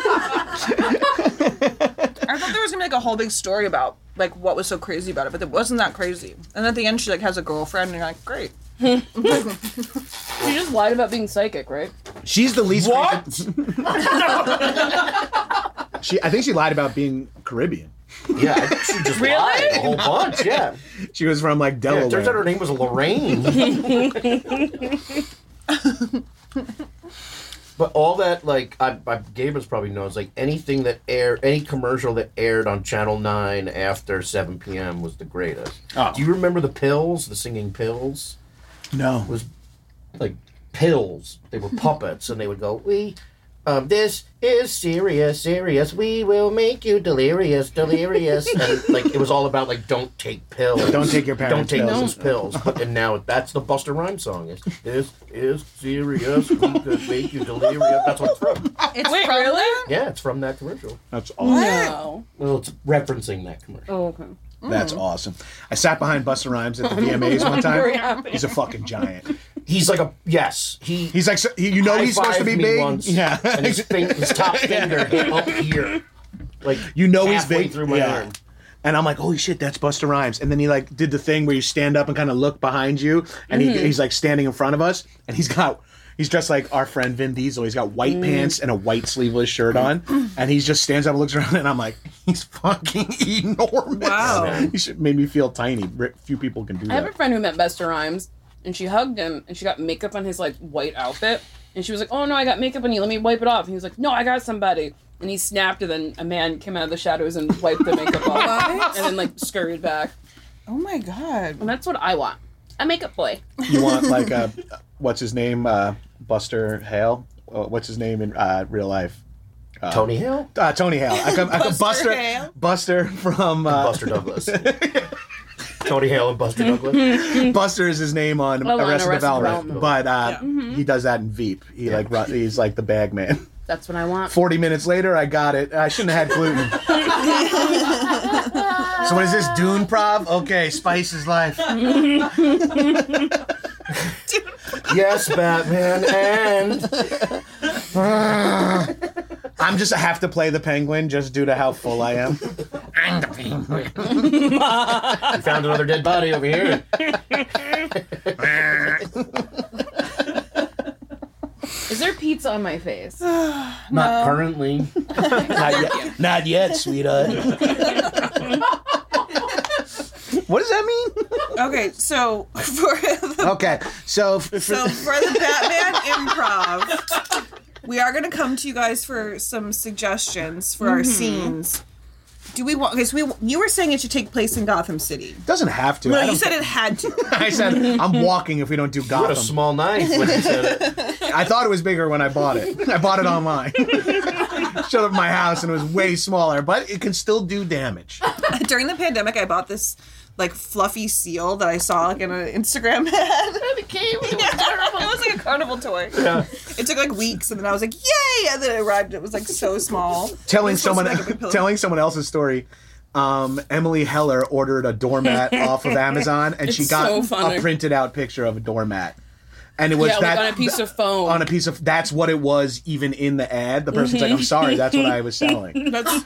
thought there was gonna be like a whole big story about like what was so crazy about it, but it wasn't that crazy. And at the end she like has a girlfriend and you're like, great. She just lied about being psychic, right? She's the least. What? She, I think she lied about being Caribbean. Yeah, I think she just Really? lied a whole bunch. Yeah. She was from like Yeah, Delaware. it turns out her name was Lorraine. But all that, like, I, I, Gabriel's probably knows, like, anything that aired, any commercial that aired on Channel nine after seven p.m. was the greatest. Oh. Do you remember the Pills, the singing Pills? No. It was, like, pills. They were puppets, and they would go, we... Um, this is serious, serious. We will make you delirious, delirious. And like it was all about like, don't take pills. Don't take your parents' Don't take pills. those pills. But, and now that's the Busta Rhymes song. Is this is serious? We could make you delirious. That's what it's from. It's Wait, from really? there? Yeah, it's from that commercial. That's awesome. No. Well, it's referencing that commercial. Oh, okay. That's awesome. I sat behind Busta Rhymes at the V M As one Very time. happy. He's a fucking giant. He's like a yes. He He's like, so, he, you know, he's supposed to be high-fived me big. once, Yeah. and his, thing, his top finger hit up here, like You know he's halfway big through my yeah. arm. And I'm like, holy shit, that's Busta Rhymes. And then he like did the thing where you stand up and kind of look behind you, and he, he's like standing in front of us, and he's got he's dressed like our friend Vin Diesel. He's got white pants and a white sleeveless shirt on, and he just stands up and looks around, and I'm like, he's fucking enormous. Wow. He should made me feel tiny. R- Few people can do I have a that. friend who met Busta Rhymes, and she hugged him, and she got makeup on his like white outfit, and she was like, "Oh no, I got makeup on you. Let me wipe it off." And he was like, "No, I got somebody." And he snapped, and then a man came out of the shadows and wiped the makeup off, What? and then like scurried back. Oh my god. And that's what I want. A makeup boy. You want like a what's his name, uh, Buster Hale? Uh, what's his name in uh, real life? Tony Hill, Uh, Tony Hale. I come, I come Buster Buster. Hale? Buster from uh, Buster Douglas. Tony Hale and Buster Douglas. Buster is his name on Well, on Arrested Arrested Development, Development. but uh, he does that in Veep. He like run, he's like the bag man. That's what I want. Forty minutes later, I got it. I shouldn't have had gluten. So what is this, Dune Prov? Okay, spice is life. Yes, Batman, and I'm just I have to play the penguin just due to how full I am. we found another dead body over here. Is there pizza on my face? Not currently. Not yet, not yet, sweetheart. What does that mean? Okay, so for the, Okay, so f- f- so for the Batman improv, we are going to come to you guys for some suggestions for our scenes. Do we want? Okay, so we you were saying it should take place in Gotham City. doesn't have to. I No, you don't said ca- it had to. I said I'm walking if we don't do You had a Gotham. small knife when you said it. I thought it was bigger when I bought it. I bought it online. Showed up at my house and it was way smaller, but it can still do damage. During the pandemic, I bought this like fluffy seal that I saw like in an Instagram ad. It came. It was terrible. It was like a carnival toy. Yeah. It took like weeks, and then I was like, "Yay!" And then it arrived. It was like so small. Telling It was supposed someone, to make a big pillow. telling someone else's story. Um, Emily Heller ordered a doormat off of Amazon, and she It's got so funny. a printed out picture of a doormat, and it was Yeah, that like on a piece of foam. on a piece of. That's what it was, even in the ad. The person's like, "I'm sorry, that's what I was selling." That's.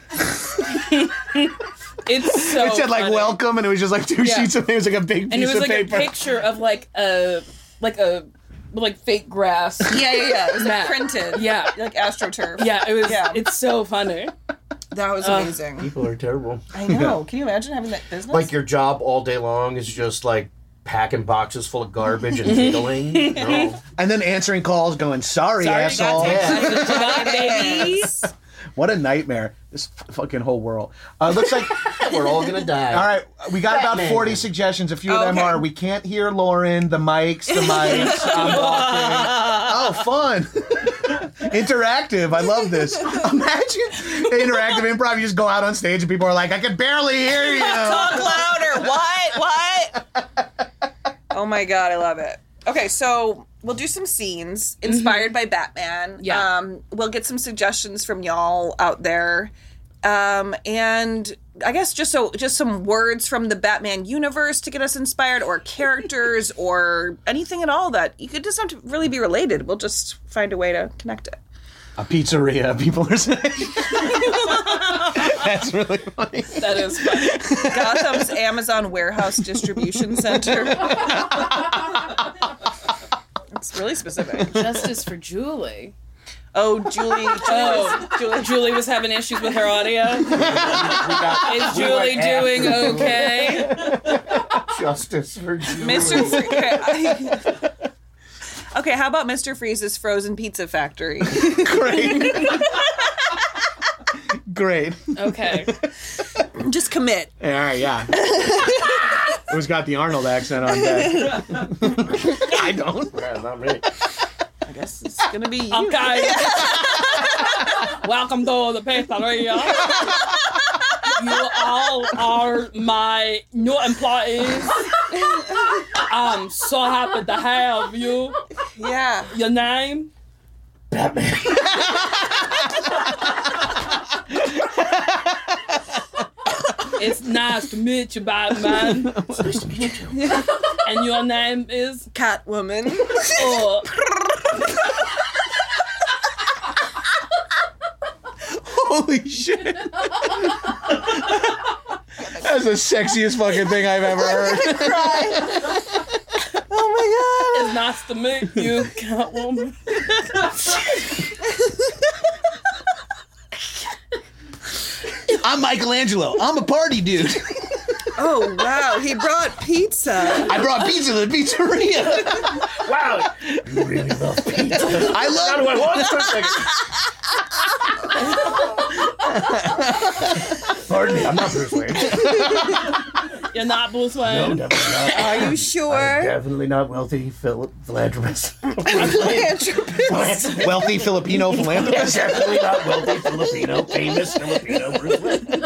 It's so. It said like funny. "welcome," and it was just like two Yeah. sheets of. It was like a big and it piece was of like paper. a picture of like a like a like fake grass. Yeah, yeah, yeah. It was like Mat. printed. Yeah. like AstroTurf. Yeah, it was. Yeah. It's so funny. That was Uh, amazing. People are terrible. I know. Can you imagine having that business? Like your job all day long is just like packing boxes full of garbage and fiddling. No. And then answering calls, going, "Sorry, Sorry, asshole." got Got baby. What a nightmare! This fucking whole world. Uh, looks like. We're all gonna die. All right, we got about Batman. forty suggestions. A few of them Okay. are we can't hear Lauren, the mics, the mics. I'm walking. Oh, fun. Interactive. I love this. Imagine interactive improv. You just go out on stage and people are like, I can barely hear you. Talk louder. What? What? Oh my god, I love it. Okay, so we'll do some scenes inspired by Batman. Yeah. Um, we'll get some suggestions from y'all out there. Um, and I guess just so just some words from the Batman universe to get us inspired, or characters, or anything at all that you could just have to really be related. We'll just find a way to connect it. A pizzeria, people are saying. That's really funny. That is funny. Gotham's Amazon warehouse distribution center. It's really specific. Justice for Julie. Oh, Julie. Julie, Oh, was, Julie. Julie was having issues with her audio. Is Julie went doing after okay? Justice for Julie. Mister Free- Okay, how about Mister Freeze's frozen pizza factory? Great. Great. Okay. Just commit. All right, yeah. Who's got the Arnold accent on deck? I don't. Yeah, not me. I guess it's gonna be you. Okay. Welcome to the pizzeria. You all are my new employees. I'm so happy to have you. Yeah. Your name? Batman. It's nice to meet you, Batman. It's nice to meet you too. And your name is? Catwoman. Oh, Holy shit. That's the sexiest fucking thing I've ever heard. Oh it's nice to meet you, Catwoman. I'm Michelangelo. I'm a party dude. my god. Oh wow, he brought pizza. I brought pizza to the pizzeria. Wow. You really love pizza. I How do love I want something? Pardon me, I'm not Bruce Wayne. You're not Bruce No, Wayne. definitely not. Are you I'm sure? definitely not wealthy phil- philanthropist. Philanthropist. wealthy Filipino philanthropist. Definitely not wealthy Filipino, famous Filipino Bruce Wayne.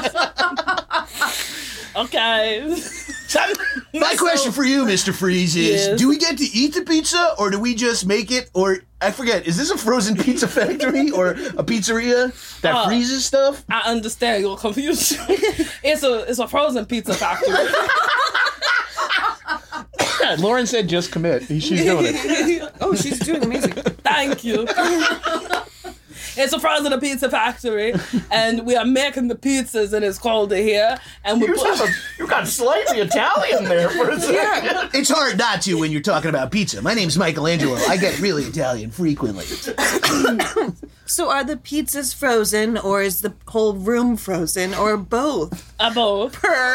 Okay. My question for you, Mister Freeze, is Yes. do we get to eat the pizza or do we just make it? Or I forget, is this a frozen pizza factory or a pizzeria that Uh, freezes stuff? I understand your confusion. It's a it's a frozen pizza factory. Lauren said just commit. She's doing it. Oh, she's doing amazing. Thank you. It's a frozen pizza factory, and we are making the pizzas, and it's cold here. And we You, put, have a, you got slightly Italian there for a second. Yeah. It's hard not to when you're talking about pizza. My name's Michelangelo. I get really Italian frequently. So are the pizzas frozen, or is the whole room frozen, or both? uh, both. Purr.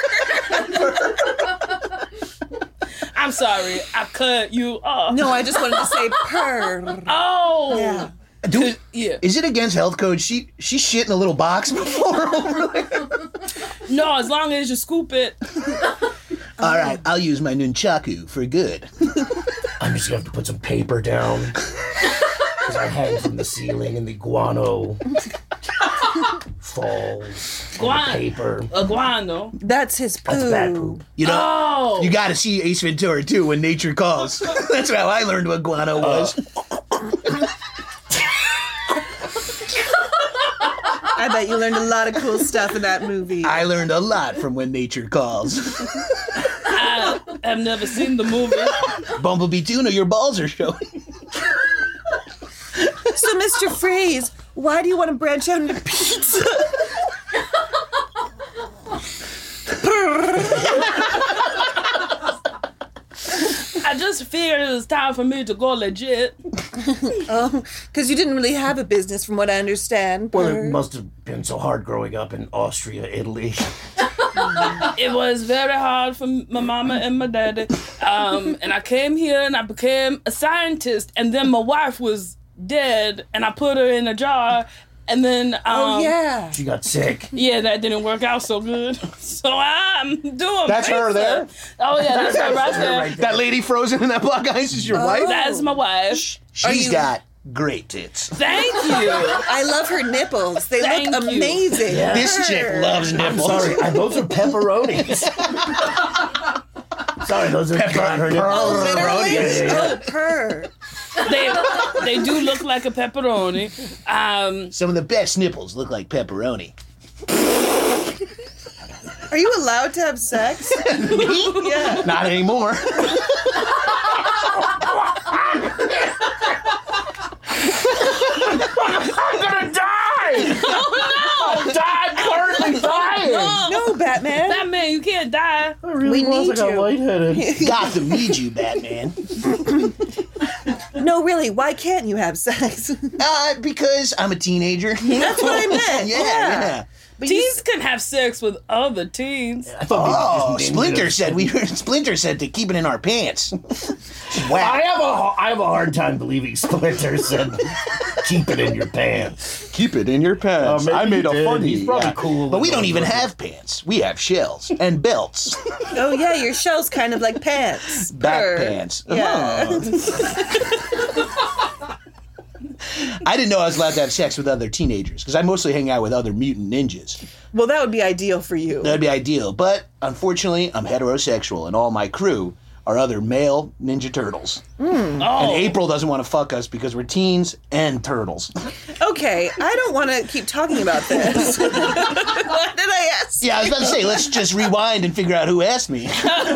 I'm sorry, I cut you off. No, I just wanted to say purr. Oh. Yeah. Do, Yeah. is it against health code? She she shit in a little box before over there. No, as long as you scoop it. All right, I'll use my nunchaku for good. I'm just gonna have to put some paper down. Because I hang from the ceiling and the guano falls on Guan- the paper. Iguano. That's his poo. That's bad poop. You know, Oh. you got to see Ace Ventura too when nature calls. That's how I learned what guano was. I bet you learned a lot of cool stuff in that movie. I learned a lot from When Nature Calls. I have never seen the movie. Bumblebee Tuna, your balls are showing. So, Mister Freeze, why do you want to branch out into pizza? I just figured it was time for me to go legit. Oh, because you didn't really have a business, from what I understand. Well, Purr. it must have been so hard growing up in Austria, Italy. It was very hard for my mama and my daddy. Um, and I came here and I became a scientist. And then my wife was dead and I put her in a jar. And then, um, Oh, yeah. She got sick. yeah, that didn't work out so good. So I'm doing That's her pizza. there? Oh, yeah, that's her right her there. right That lady frozen in that block ice is your wife? That's my wife. She's you- got great tits. Thank you. I love her nipples. They Thank look you. amazing. Yeah. This chick loves I'm nipples. sorry, I, those are pepperonis. Sorry, those are Pepper- her nipples. Oh, literally? Yeah, yeah, yeah. Oh, purr. They, they do look like a pepperoni. Um, Some of the best nipples look like pepperoni. Are you allowed to have sex? Yeah. Not anymore. I'm gonna die! Oh no! I'm currently dying! No, Batman. Batman, you can't die. I really We was. need I got you. lightheaded. Gotham needs you, Batman. No, really, why can't you have sex? Uh, because I'm a teenager. That's what I meant. yeah, Yeah. yeah. But you Teens can have sex with other teens. I thought maybe Oh, just Splinter ninjas. said we. Splinter said to keep it in our pants. I Wow. have a I have a hard time believing Splinter said keep it in your pants. Keep it in your pants. Oh, maybe I made he a did. funny. He's probably cool But we and don't even all. have pants. We have shells and belts. Oh yeah, your shell's kind of like pants. Back Purr. pants. Yeah. I didn't know I was allowed to have sex with other teenagers because I mostly hang out with other mutant ninjas. Well, that would be ideal for you. That'd be ideal. But unfortunately, I'm heterosexual, and all my crew are other male Ninja Turtles. And Oh, April doesn't want to fuck us because we're teens and turtles. Okay, I don't want to keep talking about this. What did I ask? Yeah, I was about to say, let's just rewind and figure out who asked me.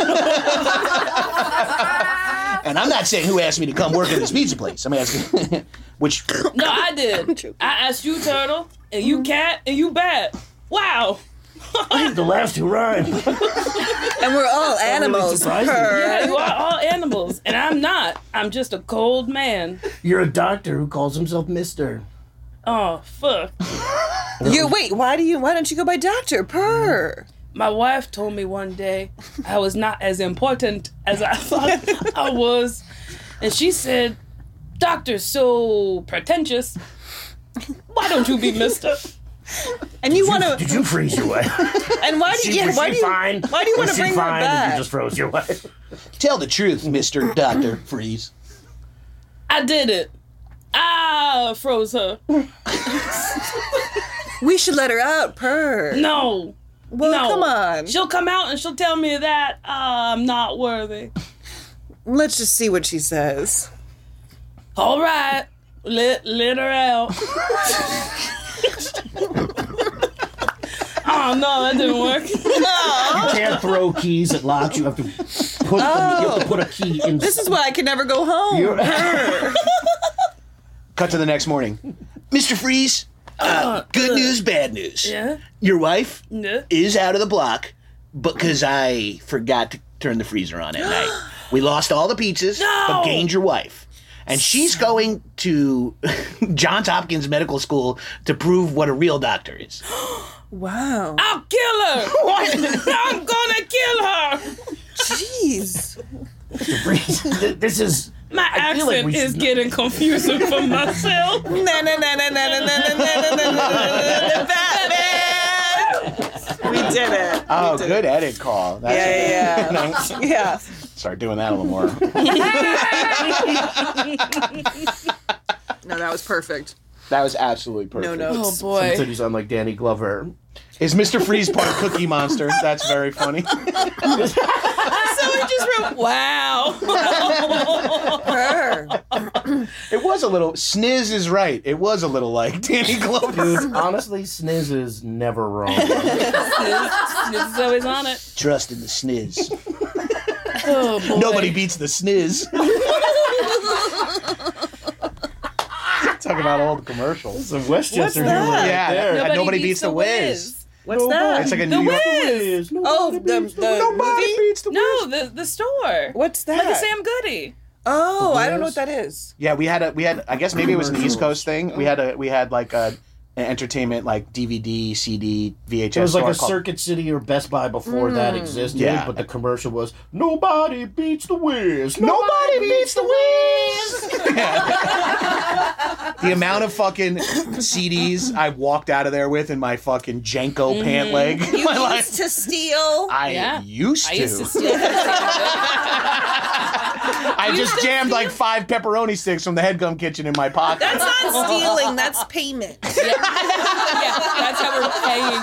And I'm not saying who asked me to come work at this pizza place. I'm asking which. no, I did. I asked you, Turtle, and you, Cat, and you, Bat. Wow. The last two rhyme. And we're all animals. surprising. Purr. Yeah, you are all animals, and I'm not. I'm just a cold man. You're a doctor who calls himself Mister. Oh, fuck. You wait. Why do you? Why don't you go by Doctor Purr? My wife told me one day I was not as important as I thought I was. And she said, Doctor's so pretentious. Why don't you be Mister? And you want Did to? you freeze your wife? And why do She, you? Yeah, was why she do you? fine? Why do you want Was to she bring her fine, Or back? you just froze your wife? Tell the truth, Mister Doctor Freeze. I did it. I froze her. We should let her out, Purr. No. Well, no. come on. She'll come out and she'll tell me that uh, I'm not worthy. Let's just see what she says. All right. Let, let her out. Oh, no, that didn't work. You can't throw keys at locks. You have to put them, you have to put a key in. This is why I can never go home. You're- Purr. Cut to the next morning. Mister Freeze, uh, good news, bad news. Yeah? Your wife Yeah? is out of the block because I forgot to turn the freezer on at night. We lost all the pizzas, No! but gained your wife. And she's going to Johns Hopkins Medical School to prove what a real doctor is. Wow. I'll kill her. What? I'm gonna kill her. Jeez. This is. My I feel like accent we should is not- getting confusing for myself. Na na na na na na na na na na na Batman. We did it. Oh, We did good it. edit call. That's Yeah, yeah, yeah. Yeah. Start doing that a little more. No, that was perfect. That was absolutely perfect. No Oh notes. Someone boy. said you sound like Danny Glover. Is Mister Freeze part Cookie Monster? That's very funny. So he just wrote, wow. Purr. It was a little. Sniz is right. It was a little like Danny Glover. Dude, honestly, Sniz is never wrong. This is always on it. Trust in the Sniz. Oh boy. Nobody beats the Sniz. Talk about all the commercials. Some Westchester that? humor right Yeah, there. and nobody beats the Wiz. What's that? It's like a The New York. Wiz. Oh, the, the Nobody movie? beats the No, Wiz. the the store. What's that? Like a Sam Goody. Oh, I don't know Wiz? what that is. Yeah, we had a we had. I guess maybe it was an East Coast thing. We had a we had like a an entertainment like D V D, C D, V H S. It was like store a called- Circuit City or Best Buy before that existed, Yeah. but the commercial was "Nobody beats the Wiz." Nobody beats the Wiz. The amount of fucking C Ds I walked out of there with in my fucking Jenko pant leg. You My life. used to steal. I Yeah. used to. I used to steal I just jammed like five pepperoni sticks from the Headgum Kitchen in my pocket. That's not stealing. That's payment. Yeah, that's how we're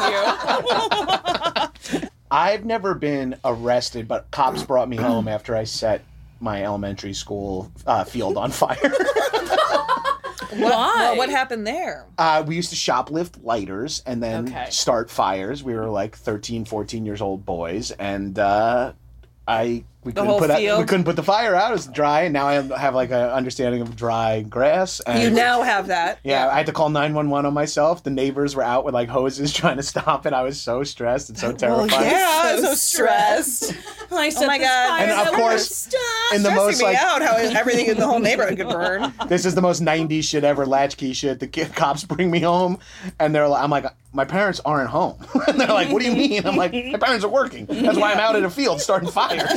paying you. I've never been arrested, but cops brought me home after I set my elementary school uh, field on fire. Why? Well, what happened there? Uh, we used to shoplift lighters and then Okay. start fires. We were like thirteen, fourteen years old boys. And uh, I we The couldn't whole put out, field? we couldn't put the fire out. It was dry, and now I have like an understanding of dry grass. And You now have that. yeah, I had to call nine one one on myself. The neighbors were out with like hoses trying to stop it. I was so stressed and so terrified. yeah, so, so stressed. I Oh my god! And of course, in the most me like out how everything in the whole neighborhood could burn. this is the most nineties shit ever, latchkey shit. The ki- cops bring me home, and they're like, I'm like, my parents aren't home. And they're like, what do you mean? I'm like, my parents are working. That's why I'm out in a field starting fires.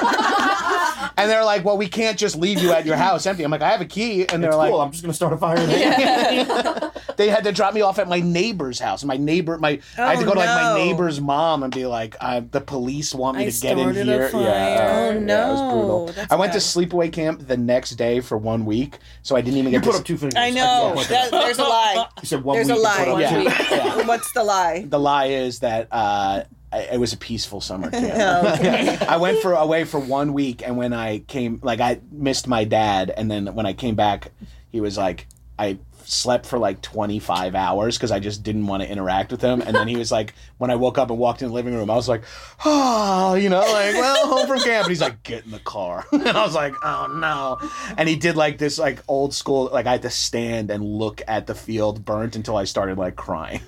And they're like, well, we can't just leave you at your house empty. I'm like, I have a key. And they're It's like, cool. I'm just gonna start a fire. Yeah. they had to drop me off at my neighbor's house. My neighbor, my I had to Oh, go to like my no. neighbor's mom and be like, uh, the police want me I to get in started a here. fire. Yeah, Oh, yeah, it was no. brutal. That's I went bad. to sleepaway camp the next day for one week, so I didn't even You get put to up two fingers. I know. can't- That, there's a lie. You said one There's week. a you lie. put up Yeah. two. Yeah. What's the lie? The lie is that uh, I, it was a peaceful summer camp. Oh, okay. I went for away for one week, and when I came, like I missed my dad, and then when I came back, he was like, I slept for like twenty-five hours because I just didn't want to interact with him, and then he was like, when I woke up and walked in the living room, I was like, oh, you know, like, well, home from camp, and he's like, get in the car, and I was like, oh no, and he did like this like old school, like I had to stand and look at the field burnt until I started like crying.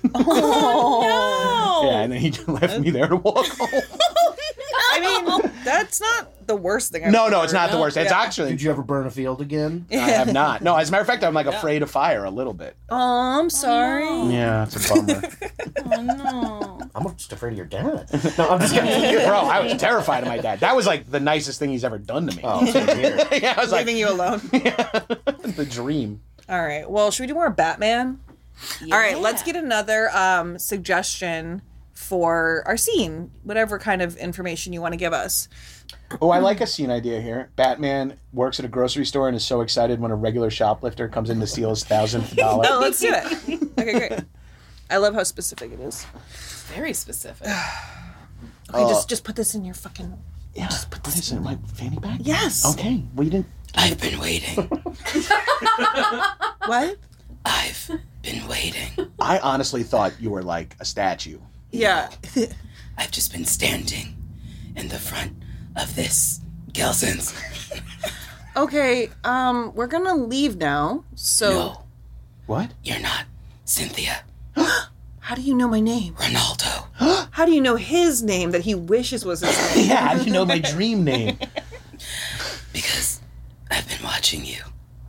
Oh, Yeah, and then he just left me there to walk home. I mean, that's not the worst thing I've No, ever no, it's not the heard. worst. It's Yeah. actually. Did you ever burn a field again? I have not. No, as a matter of fact, I'm like afraid of fire a little bit. Oh, I'm sorry. Yeah, it's a bummer. Oh, no. I'm just afraid of your dad. No, I'm just kidding. Bro, I was terrified of my dad. That was like the nicest thing he's ever done to me. Oh, same here. Yeah, I was like, Leaving you alone. the dream. All right. Well, should we do more Batman? All right. Let's get another um, suggestion for our scene. Whatever kind of information you want to give us. Oh, I like a scene idea here. Batman works at a grocery store and is so excited when a regular shoplifter comes in to steal his thousandth dollar. Oh, let's do it. Okay, great. I love how specific it is. Very specific. Okay, just just put this in your fucking. Yeah, just put this in my fanny bag. Yes. Okay. Well, you didn't. I've been waiting. What? I've been waiting. I honestly thought you were like a statue. Yeah. I've just been standing in the front of this Gelson's. Okay. Um, we're gonna leave now. So, No, What? you're not Cynthia. how do you know my name? Ronaldo. How do you know his name that he wishes was his name? Yeah, how do you know my dream name? Because I've been watching you.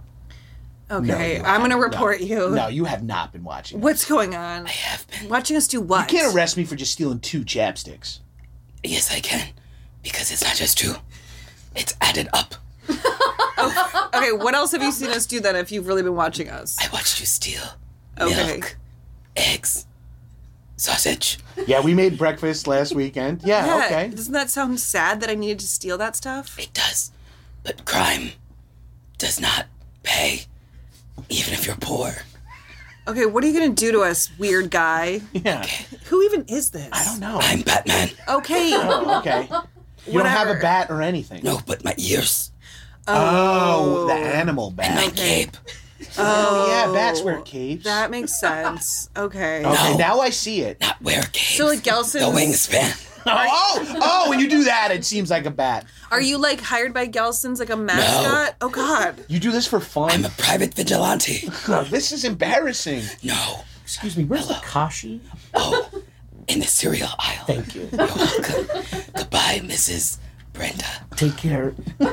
Okay, you I'm gonna haven't. report you. No, you have not been watching. What's going on? I have been. Watching us do what? You can't arrest me for just stealing two chapsticks. Yes, I can. Because it's not just two. It's added up. Okay, what else have you seen us do then if you've really been watching us? I watched you steal Okay. milk, eggs, sausage. Yeah, we made breakfast last weekend. Yeah, Yeah, okay. doesn't that sound sad that I needed to steal that stuff? It does. But crime does not pay. Even if you're poor. Okay, what are you gonna do to us, weird guy? Yeah. Who even is this? I don't know. I'm Batman. Okay. Oh, okay. You don't have a Whatever. bat or anything. No, but my ears Oh, the animal and my bat. cape. Oh, yeah, bats wear capes. That makes sense. Okay. Okay, No. now I see it. Not wear capes. So, like, Gelson's- The wingspan. Oh, oh, when you do that, it seems like a bat. Are you like hired by Gelson's like a mascot? Oh God. You do this for I'm fun? a private vigilante. Oh, this is embarrassing. No. Excuse me, where's the Kashi? Oh, in the cereal aisle. Thank you. You're welcome. Goodbye, Missus Brenda. Take care.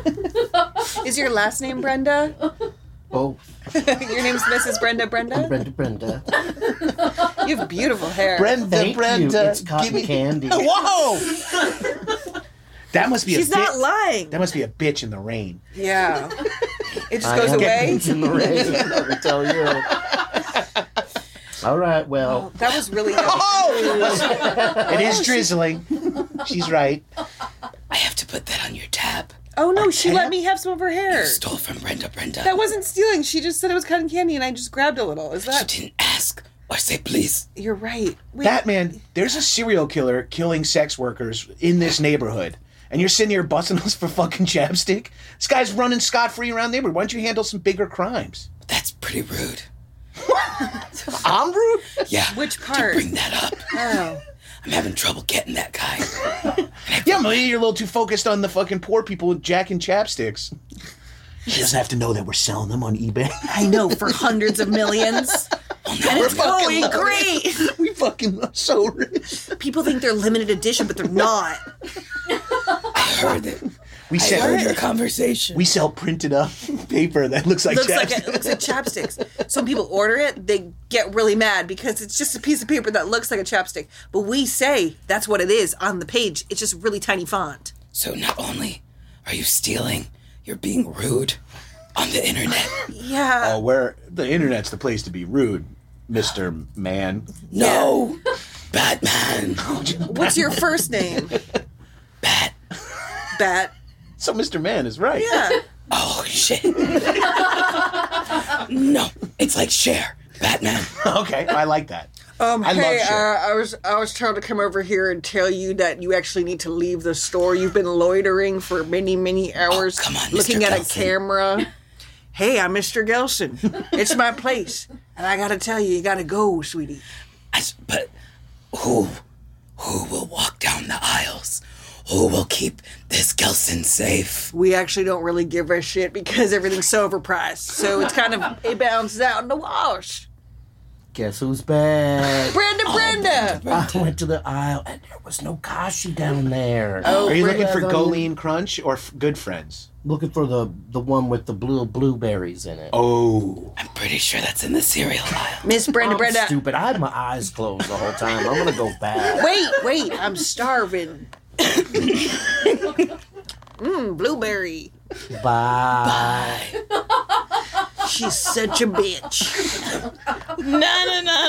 Is your last name Brenda? Oh, Your name's Missus Brenda Brenda? Brenda, Brenda. You have beautiful hair. Brenda, Thank Brenda. you. It's cotton give me- candy. Whoa! That must be She's a bit- not lying. That must be a bitch in the rain. Yeah. It just I goes am away. in the rain, let me tell you. All right, well, That was really heavy. Oh! It is drizzling. She's right. I have to put that on your tab. Oh no, she tab? let me have some of her hair. You stole from Brenda Brenda. That wasn't stealing. She just said it was cotton candy and I just grabbed a little. Is You that didn't ask or say please. You're right. Wait, Batman, there's a serial killer killing sex workers in this neighborhood. And you're sitting here busting us for fucking chapstick? This guy's running scot-free around the neighborhood. Why don't you handle some bigger crimes? That's pretty rude. I'm rude? Yeah. Which To part? bring that up. Oh. I'm having trouble getting that guy. Yeah, maybe you're a little too focused on the fucking poor people with Jack and chapsticks. She doesn't have to know that we're selling them on eBay. I know, for hundreds of millions. And it's going fucking great. We fucking are so rich. People think they're limited edition, but they're not. I heard it. We I sell, heard your conversation. We sell printed up paper that looks like looks chapstick. like it looks like chapsticks. So when people order it, they get really mad because it's just a piece of paper that looks like a chapstick. But we say that's what it is on the page. It's just really tiny font. So not only are you stealing, you're being rude on the internet. Yeah. Oh, where the internet's the place to be rude, Mister Man. No, Batman. What's your first name? Bat. Bat. So Mister Man is right. Yeah. Oh shit. No, it's like Cher, Batman. Okay, I like that. Um, I hey, love Cher. uh, I was I was trying to come over here and tell you that you actually need to leave the store. You've been loitering for many, many hours, Oh, come on, looking Mister at Gelson. a camera. Hey, I'm Mister Gelson. It's my place, and I gotta tell you, you gotta go, sweetie. I s- but who, who will walk down the aisles? Who will keep this Gelson safe? We actually don't really give a shit because everything's so overpriced. So it's kind of it balances out in the wash. Guess who's back? Brenda, Brenda. I went to the aisle and there was no Kashi down there. Oh, Are you looking Brenda, for um, Goleen Crunch or f- Good Friends? Looking for the the one with the blue blueberries in it. Oh. I'm pretty sure that's in the cereal aisle. Miss Brenda, I'm Brenda. stupid. I had my eyes closed the whole time. I'm gonna go back. Wait, wait, I'm starving. Mmm, blueberry. Bye. She's such a bitch. No, no, no,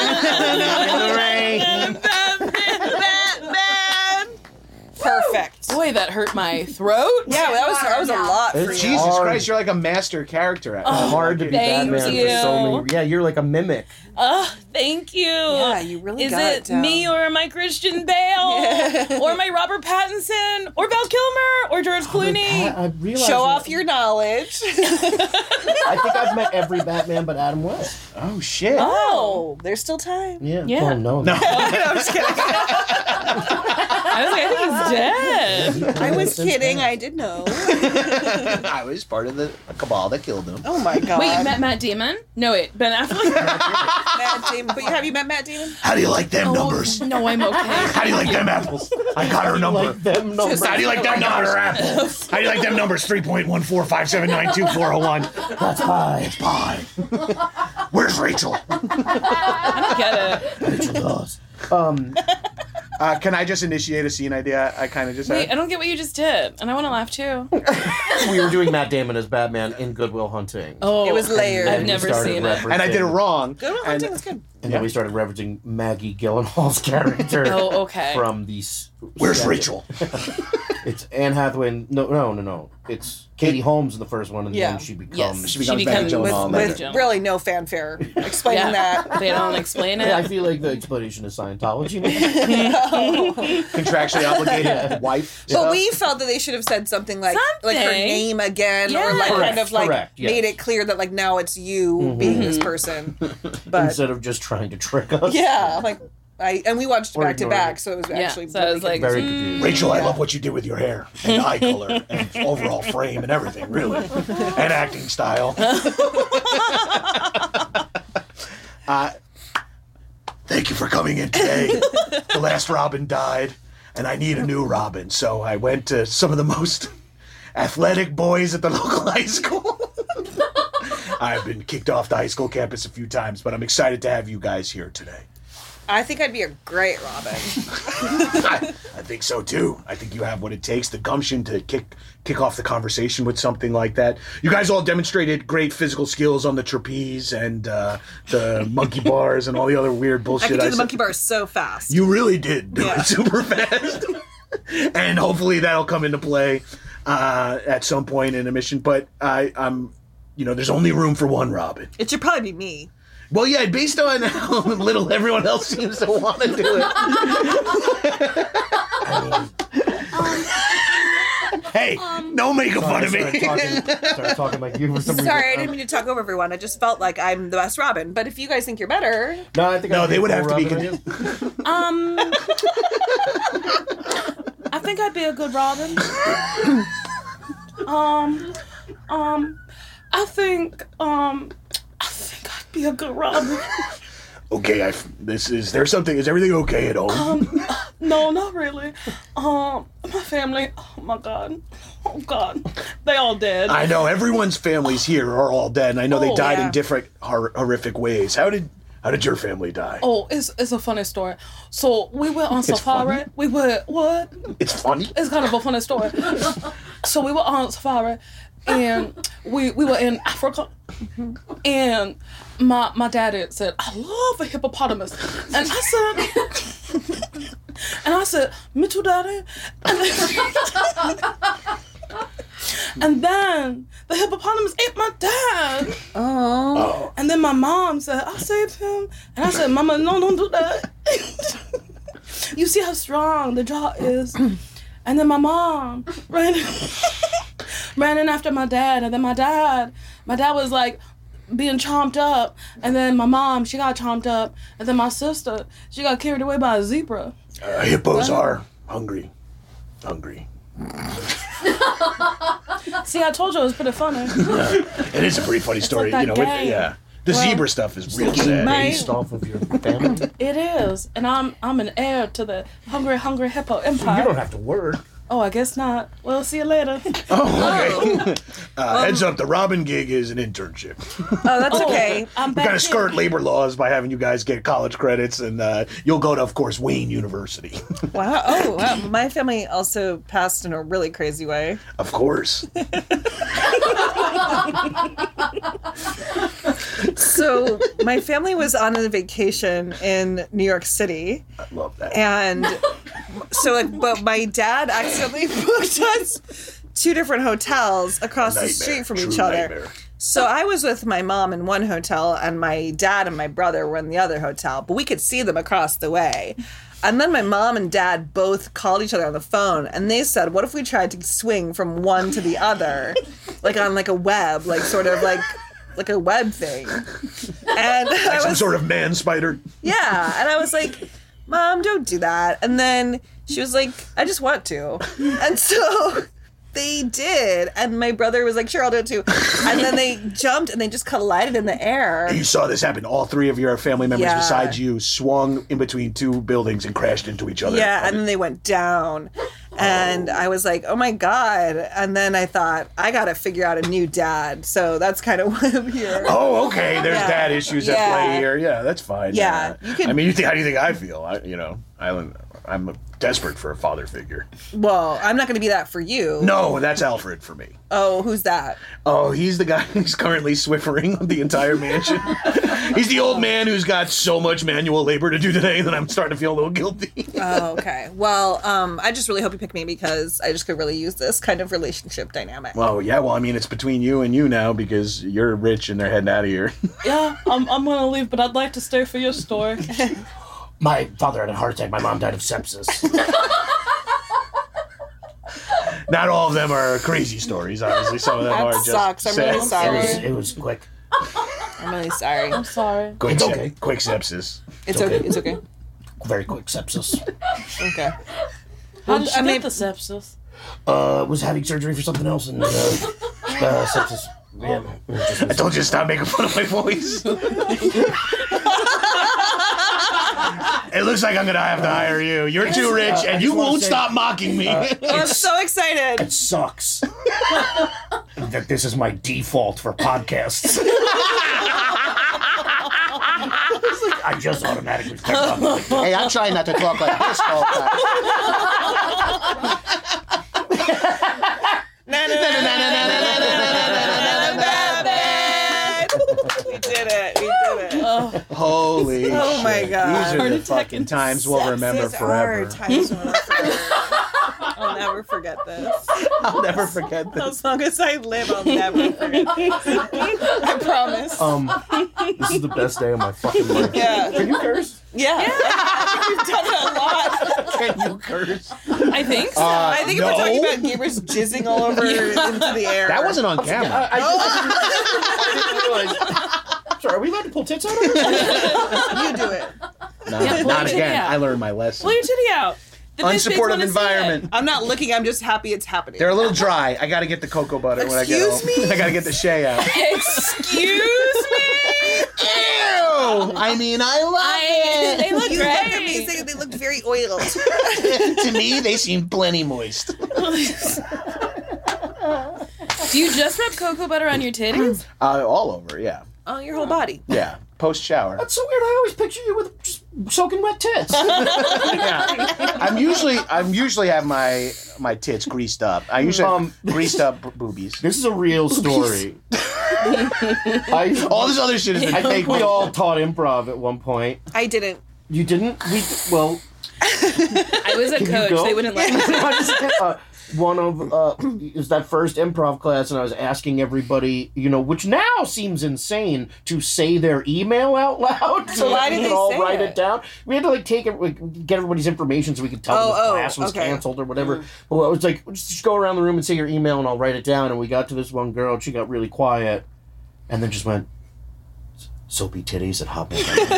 no, Batman. Perfect. Boy, that hurt my throat. Yeah, well, that was that was a lot for It's you. Jesus hard. Christ, you're like a master character at It's hard to be thank Batman for so you. many. Yeah, you're like a mimic. Oh, thank you. Yeah, you really Is got it it down. me or my Christian Bale? Or my Robert Pattinson? Or Val Kilmer? Or George Clooney? I, I realize Show that- off your knowledge. I think I've met every Batman but Adam West. Oh, shit. Oh, there's still time. Yeah. Yeah. Oh, no. No. I'm just kidding. I was like, I think he's dead. I was kidding. I did know. I was part of the cabal that killed him. Oh my god. Wait, you met Matt Damon? No, wait, Ben Affleck? Matt Damon. But have you met Matt Damon? How do you like them numbers? Oh, no, I'm okay. How do you like them apples? I got her number. Like them numbers. How do you like them numbers? Apples. How do you like them numbers? three point one four five seven nine two four oh one. That's high. Bye. Where's Rachel? I don't get it. Rachel Dawes. Um, Uh, can I just initiate a scene idea? I kind of just Wait, I had. don't get what you just did. And I want to laugh too. we were doing Matt Damon as Batman in Good Will Hunting. Oh, It was layered. I've And we never started seen it. referencing- And I did it wrong. Good Will And- Hunting was good. And Yeah. then we started referencing Maggie Gyllenhaal's character. Oh, okay. From the. s- Where's second- Rachel? It's Anne Hathaway. and- No, no, no, no. It's Katie Holmes in the first one, and Yeah. then she becomes. Yes. She She becomes becomes Maggie With, Gyllenhaal. Maggie with Gyllenhaal. really no fanfare explaining Yeah. that. They don't explain it. Yeah, I feel like the explanation is Scientology. Contractually obligated wife. But stuff. we felt that they should have said something like like her Something. name again, Yeah. or like Correct, kind of like correct, yes. made it clear that like now it's you being this person. But Instead of just trying to trick us. yeah, I'm like I and we watched Or back to ignoring back, it. so it was Yeah, actually so I was really like, Very mm, confusing. Rachel, I Yeah. love what you did with your hair and eye color and overall frame and everything, really, and acting style. uh, thank you for coming in today. The last Robin died, and I need a new Robin, so I went to some of the most athletic boys at the local high school. I've been kicked off the high school campus a few times, but I'm excited to have you guys here today. I think I'd be a great Robin. I, I think so too. I think you have what it takes, the gumption to kick kick off the conversation with something like that. You guys all demonstrated great physical skills on the trapeze and uh, the monkey bars and all the other weird I bullshit. could do the said. monkey bars so fast. You really did do Yeah. it super fast, and hopefully that'll come into play uh, at some point in a mission. But I, I'm, you know, there's only room for one Robin. It should probably be me. Well, yeah, based on how little everyone else seems to want to do it. Hey, no making fun of me. Started talking, started talking like you for some reason. Sorry, I didn't mean to talk over everyone. I just felt like I'm the best Robin. But if you guys think you're better, No, I think No, I'd they be would a have to be Robin. con- Um, I think I'd be a good Robin. um, um, I think, um, I think I'd be a good Robin. Okay, I. This is there something? Is everything okay at home? Um, no, not really. Um, my family. Oh my God. Oh God, they all dead. I know everyone's families here are all dead, and I know they Oh, died yeah. in different hor- horrific ways. How did how did your family die? Oh, it's it's a funny story. So we went on safari. funny? We went what? It's funny. It's kind of a funny story. So we were on safari, and we we were in Africa, and my my daddy said, "I love a hippopotamus," and I said, and I said, "Me too, daddy." And then, and then the hippopotamus ate my dad. Oh. And then my mom said, "I saved him," and I said, "Mama, no, don't do that." You see how strong the jaw is. And then my mom ran ran in after my dad, and then my dad, my dad was like being chomped up, and then my mom, she got chomped up, and then my sister, she got carried away by a zebra. Uh, hippos are hungry, hungry. See, I told you it was pretty funny. Yeah, it is a pretty funny story. like you know, that it, game. yeah. The Well, zebra stuff is real sad. Based off of your family. It is, and I'm I'm an heir to the hungry, hungry hippo empire. You don't have to work. Oh, I guess not. Well, see you later. Oh, okay. uh, heads up, the Robin gig is an internship. Oh, that's okay. I'm We back got to skirt in. labor laws by having you guys get college credits, and uh, you'll go to, of course, Wayne University. Wow. Oh, wow. My family also passed in a really crazy way. Of course. So my family was on a vacation in New York City, I love that. and so like, but my dad accidentally booked us two different hotels across the Nightmare. street from True each other. nightmare. So I was with my mom in one hotel, and my dad and my brother were in the other hotel, but we could see them across the way. And then my mom and dad both called each other on the phone, and they said, "What if we tried to swing from one to the other, like on like a web, like sort of like like a web thing?" And I Like some was, sort of man spider. yeah, and I was like, "Mom, don't do that." And then she was like, "I just want to," and so they did. And my brother was like, "Sure, I'll do it too." And then they jumped and they just collided in the air. You saw this happen. All three of your family members Yeah. besides you swung in between two buildings and crashed into each other. Yeah, and then they went down. And I was like, "Oh my God." And then I thought, I got to figure out a new dad. So that's kind of why I'm here. Oh, okay. There's Yeah. dad issues at Yeah. play here. Yeah, that's fine. Yeah, Uh, you can- I mean, you think, how do you think I feel? I, you know, I, I'm desperate for a father figure. Well, I'm not going to be that for you. No, that's Alfred for me. Oh, who's that? Oh, he's the guy who's currently swiffering the entire mansion. He's the old man who's got so much manual labor to do today that I'm starting to feel a little guilty. Oh, okay. Well, um, I just really hope you pick me because I just could really use this kind of relationship dynamic. Well, yeah, well, I mean, it's between you and you now because you're rich and they're heading out of here. Yeah, I'm I'm gonna leave, but I'd like to stay for your story. My father had a heart attack. My mom died of sepsis. Not all of them are crazy stories, obviously. Some of them That are just sucks. I'm sad. really It sorry. was, it was quick. I'm really sorry. I'm sorry. Quick, It's sep- okay. quick sepsis. It's okay. It's okay. Very quick sepsis. Okay. How did she I get mean- the sepsis? Uh, was having surgery for something else and uh, uh, sepsis. Yeah. it just I was- told you to stop making fun of my voice. It looks like I'm gonna have to hire you. You're too rich, Uh, I and just you wanna won't say- stop mocking me. Oh, I'm so excited. It sucks that this is my default for podcasts. I just automatically click on it. Hey, I'm trying not to talk like this all the time. Na, na, na, na, na, na, na, na, na, na, na, Batman. We did it. We did it. Holy Oh my shit. God. These are Heart the attack fucking and times we'll remember Sepsis forever. are times we'll remember forever. I'll never forget this. I'll never forget this. As long as I live, I'll never forget this. I promise. Um, this is the best day of my fucking life. Yeah. Can you curse? Yeah. We've done it a lot. Can you curse? I think so. I think if we're no. talking about Gabriel's jizzing all over into the air. That wasn't on camera. I, I, I, didn't realize. Sorry, are we allowed to pull tits out of it? You do it. No, Yeah, pull not your titty again. out. I learned my lesson. Pull your titty out. The fish pigs unsupportive wanna see environment. I'm not looking. I'm just happy it's happening. They're a little dry. I got to get the cocoa butter when I get home. Excuse me? I got to get the shea out. Excuse me. Ew! I mean, I love I, they look You great. look amazing. They looked very oiled. it. To me, they seem plenty moist. Do you just rub cocoa butter on your titties? Uh, all over, yeah. On your whole body. Yeah. Post shower. That's so weird. I always picture you with just soaking wet tits. Yeah. I'm usually I'm usually have my my tits greased up. I usually have Um, greased up b- boobies. This is a real story. I, All this other shit is I think we all taught improv at one point. I didn't. You didn't? We well. I was a Can you coach. go? They wouldn't let me. uh, one of uh, it was that first improv class, and I was asking everybody, you know, which now seems insane, to say their email out loud. So why that did we could they all say write it? it down. We had to like take it, like, get everybody's information so we could tell them Oh, the oh, class was okay. canceled or whatever. Well, I was like, just go around the room and say your email, and I'll write it down. And we got to this one girl, and she got really quiet, and then just went, "Soapy titties at Hotmail."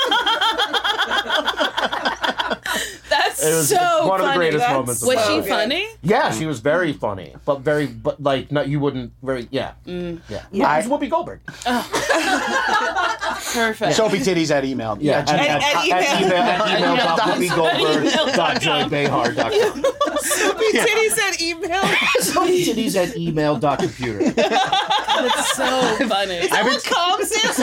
That's It was so one of the funny. greatest That's moments of Was my she life. funny? Yeah, she was very funny, but very, but like, not you wouldn't very, yeah, Mm. yeah. Yeah. It was Whoopi Goldberg. Perfect. Soapy titties at email. Yeah, at, At- at, at at, email. email, at email dot whoopi goldberg dot joy behar dot com. Soapy titties said email. Soapy titties at email dot computer. That's so funny. I've been, Com stands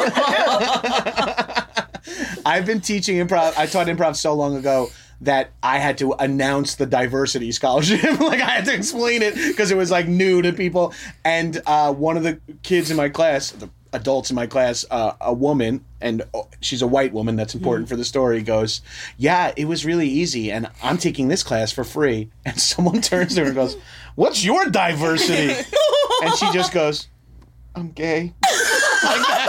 for? I've been teaching improv. I taught improv so long ago that I had to announce the diversity scholarship. Like I had to explain it because it was like new to people. And uh, one of the kids in my class, the adults in my class, uh, a woman, and she's a white woman, that's important for the story, goes, "Yeah, it was really easy, and I'm taking this class for free." And someone turns to her and goes, "What's your diversity?" And she just goes, "I'm gay." Like that.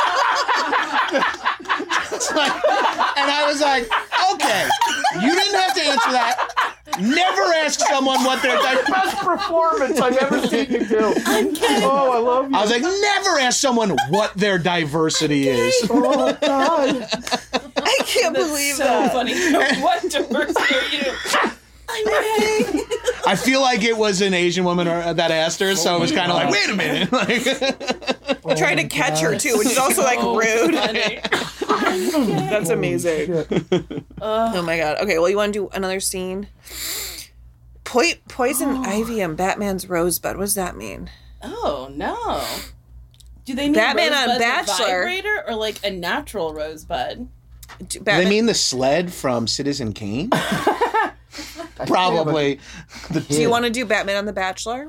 It's like, and I was like, okay, you didn't have to answer that. Never ask someone what their diversity. Best performance I've ever seen you do. I'm kidding. Oh, I love you. I was like, never ask someone what their diversity is. Oh God. I can't believe so that. funny. What diversity are you? I'm gay. I feel like it was an Asian woman or, that asked her, so it was kind of like, wait a minute. Like, Trying to catch her too, which is also like rude. Funny. That's amazing. Oh my god. Okay, well, you want to do another scene? Po- poison ivy and Batman's rosebud. What does that mean? Oh no. Do they mean Batman on rosebud's a Bachelor. vibrator or like a natural rosebud? Do do Batman- they mean the sled from Citizen Kane? Probably. Do you want to do Batman on the Bachelor?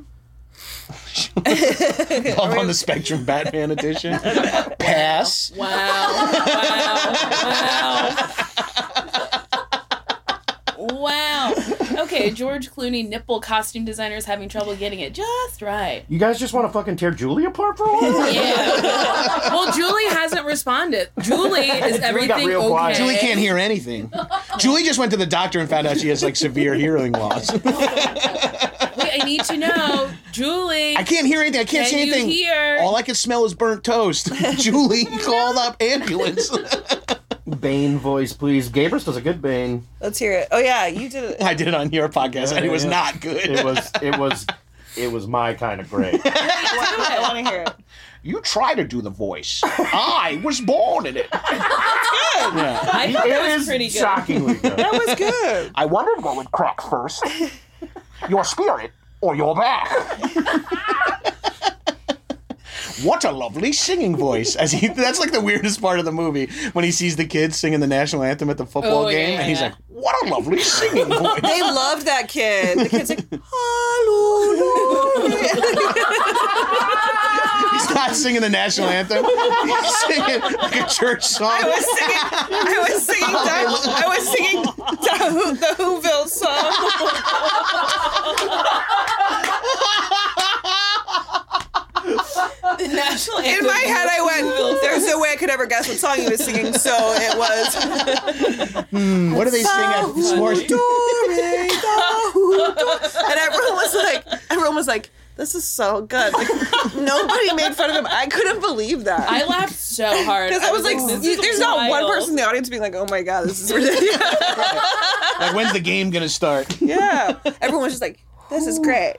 Love on the Spectrum Batman edition. Pass. Wow. Wow. Wow. Wow. Okay, George Clooney, nipple costume designer, is having trouble getting it just right. You guys just want to fucking tear Julie apart for a while? Yeah. Well, Julie hasn't responded. Julie is everything real okay? quiet. Julie can't hear anything. Julie just went to the doctor and found out she has like severe hearing loss. Wait, I need to know, Julie. I can't hear anything. I can't Can see you anything. hear? All I can smell is burnt toast. Julie called up ambulance. Bane voice, please. Gabrus does a good Bane. Let's hear it. Oh yeah, you did it. I did it on your podcast, and it was Yeah. not good. It was, it was, it was my kind of great. I want to hear it. You try to do the voice. I was born in it. Yeah. I thought that It was is pretty good. shockingly good. That was good. I wondered what would crack first. Your spirit or your back. What a lovely singing voice. As he that's like the weirdest part of the movie when he sees the kids singing the national anthem at the football Oh, game yeah, and he's yeah. like, what a lovely singing voice. They loved that kid. The kid's like, hallelujah. He's not singing the national anthem. He's singing like a church song. I was singing. I was singing. The, I was singing the, the Whoville song. The national anthem. In my head, I went, "There's no way I could ever guess what song he was singing." So it was. What do they sing at sports? And everyone was like, everyone was like, this is so good. Like, nobody made fun of him. I couldn't believe that. I laughed so hard. Because I was like, this you- is there's not one wild. person in the audience being like, oh my God, this is ridiculous. Like, when's the game gonna start? Yeah. Everyone was just like, this is great.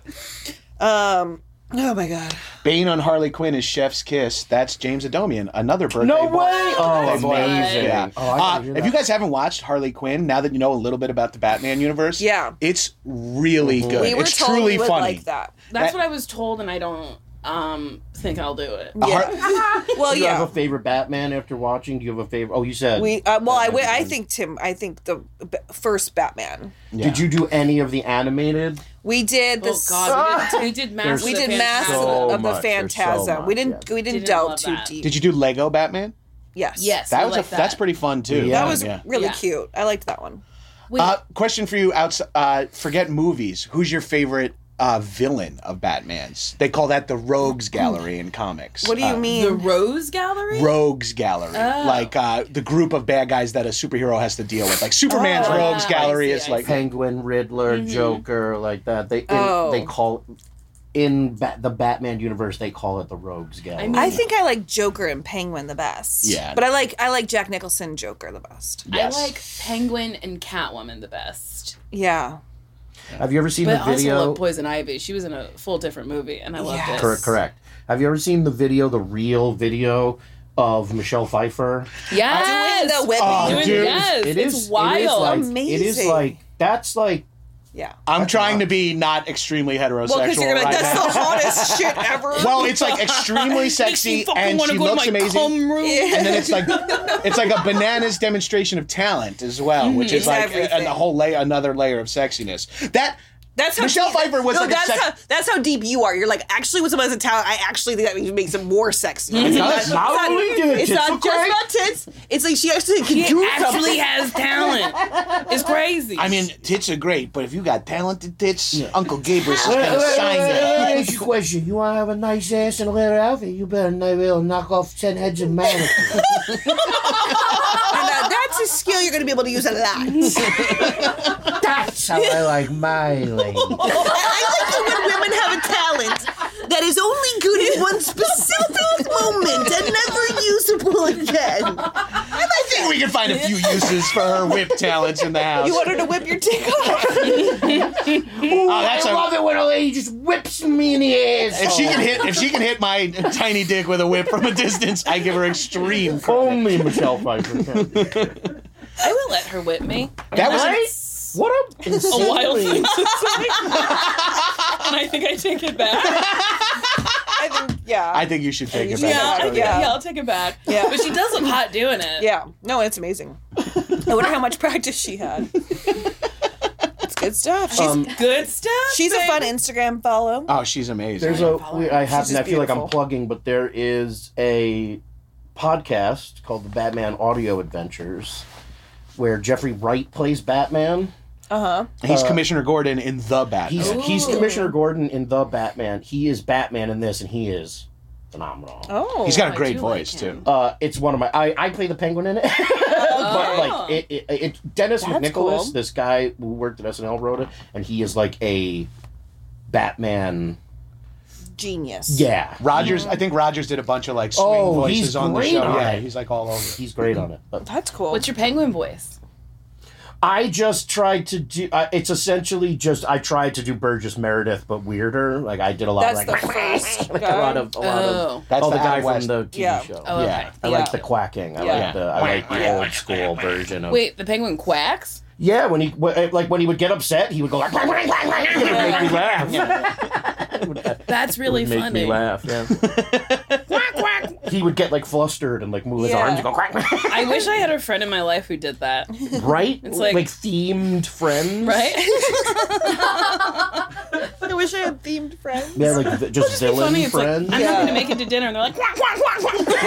Um, oh my God. Bane on Harley Quinn is Chef's Kiss. That's James Adomian, another birthday No boy. way! Oh, Birthday boy. amazing. Yeah. Oh, I uh, gotta hear if that. you guys haven't watched Harley Quinn, now that you know a little bit about the Batman universe, Yeah. it's really good. We were it's told truly we would funny. like that. That's That- what I was told, and I don't um think I'll do it. Yeah. Well, Do you yeah. have a favorite Batman after watching? Do you have a favorite? Oh, you said. We uh, well, I, Batman I Begins. think Tim. I think the b- first Batman. Did you do any of the animated? We did Oh this. God, we did, we did Mask. we of the did Mask Phantasm. So of the much, there's so Phantasm. we much, didn't. yeah. We didn't Didn't delve love too that. deep. Did you do Lego Batman? Yes. Yes, That we was like a, that. that's pretty fun too. Yeah. That was yeah. really Yeah. cute. I liked that one. Wait, Uh, question for you. Outside, uh, forget movies. Who's your favorite uh, villain of Batman's? They call that the Rogues Gallery in comics. What do you Uh, mean? the Rose Gallery. Rogues Gallery, Oh. like uh, the group of bad guys that a superhero has to deal with. Like Superman's Oh. Rogues Ah, Gallery I is see, I like Penguin, Riddler, Joker, like that. They in, Oh. they call in ba- the Batman universe. They call it the Rogues Gallery. I mean- I think I like Joker and Penguin the best. Yeah. But I like I like Jack Nicholson Joker the best. Yes. I like Penguin and Catwoman the best. Yeah. Have you ever seen But the I also video? love Poison Ivy. She was in a full different movie, and I loved Yes. it. Cor- correct. Have you ever seen the video, the real video of Michelle Pfeiffer? Yes. Doing the whipping. Oh, Doing- dude, yes, it it's is- wild. It is like, It is Amazing. like that's like Yeah. I'm trying to be not extremely heterosexual Well, because you're gonna be like, right that's now. the hottest shit ever. Well, it's like extremely sexy, and she looks amazing. And then it's like it's like a bananas demonstration of talent as well, which is It's like a, everything. a whole layer, another layer of sexiness. That That's how Michelle deep, Pfeiffer was no, like a that's sex- how that's how deep you are. You're like, actually, when someone has a talent, I actually think that makes them more sexy. It's does. Not only do it, it's tits not look just great. about tits. It's like she actually can She do actually something. has talent. It's crazy. I mean, tits are great, but if you got talented tits, Uncle Gabriel is gonna Let sign me you. ask you a question. You want to have a nice ass and a leather outfit? You better not be able to knock off ten heads of mannequins. And uh, that's a skill you're going to be able to use a lot. That's how I like my lady. I like it when women have a talent that is only good in one specific moment and never usable again. I think we can find a few uses for her whip talents in the house. You want her to whip your dick off? Oh, that's I a- love it when a lady just whips me in the ass. If she can hit, if she can hit my tiny dick with a whip from a distance, I give her extreme credit. Only Michelle Pfeiffer can. I will let her whip me. That was Right? What a a wild insanely- thing to say. And I think I take it back. I think, yeah. I think you should take it Yeah, back. I Yeah. think, yeah, I'll take it back. Yeah. But she does look hot doing it. Yeah. No, it's amazing. I wonder how much practice she had. It's good stuff. She's Um, Good stuff. she's a baby. fun Instagram follow. Oh, she's amazing. There's a. we- I have. She's just I feel like I'm beautiful. plugging, but there is a podcast called the Batman Audio Adventures, where Jeffrey Wright plays Batman. Uh huh. He's Commissioner Gordon in the Batman. He's he's Ooh. Commissioner Gordon in the Batman. He is Batman in this, and he is phenomenal. Oh. He's got a I great do like voice him. too. Uh, it's one of my. I, I play the Penguin in it, but like it, it, it Dennis That's McNicholas, cool. this guy who worked at S N L, wrote it, and he is like a Batman. Genius. Yeah, Rogers, I think Rogers did a bunch of like swing Oh, voices he's on the great show. on Yeah, it. he's like all over. he's great on it. But That's cool. What's your penguin voice? I just tried to do. Uh, it's essentially just I tried to do Burgess Meredith, but weirder. Like I did a lot That's of like, the first like a guy? lot of a lot of. Oh. That's oh, the the guy Adam from West. the T V Yeah. show. Oh, Yeah. okay. I Yeah. like the quacking. I Yeah. like the I like the old school version of. Wait, the penguin quacks? Yeah, when he wh- like when he would get upset, he would go like. It would make me laugh. That's really It would make funny. me laugh. Yeah. Quack, quack. He would get like flustered and like move his Yeah. arms and go quack. quack. I wish I had a friend in my life who did that. Right? It's like- like themed friends. Right? I wish I had themed friends. Yeah, like vi- just It's villain funny. It's like, friends. I'm Yeah. not going to make it to dinner. And they're like, quack, quack, quack,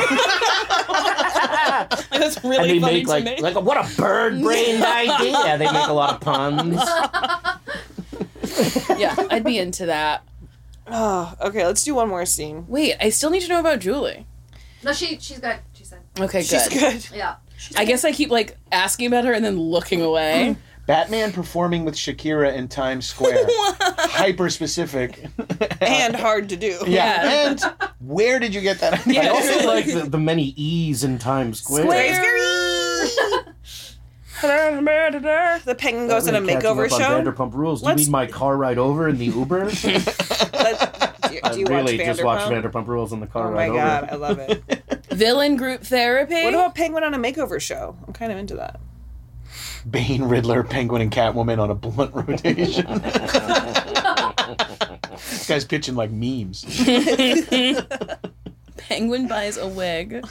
quack. Like, that's really and they funny make to like me. like what a bird-brained idea. They make a lot of puns. Yeah, I'd be into that. Oh, okay, let's do one more scene. Wait, I still need to know about Julie. No, she she's good. She said. Okay, She's good. good. Yeah. I guess I keep like asking about her and then looking away. Batman performing with Shakira in Times Square. Hyper specific. And hard to do. Yeah. And where did you get that idea? I also like the, the many E's in Times Square. The penguin goes on a makeover Catching up show. on Vanderpump Rules. Do Let's- you mean my car ride over in the Uber? Let- do you, I do you really watch just watched Vanderpump? Vanderpump Rules in the car Oh my ride god, over. I love it. Villain group therapy. What about Penguin on a makeover show? I'm kind of into that. Bane, Riddler, Penguin, and Catwoman on a blunt rotation. This guy's pitching like memes. Penguin buys a wig.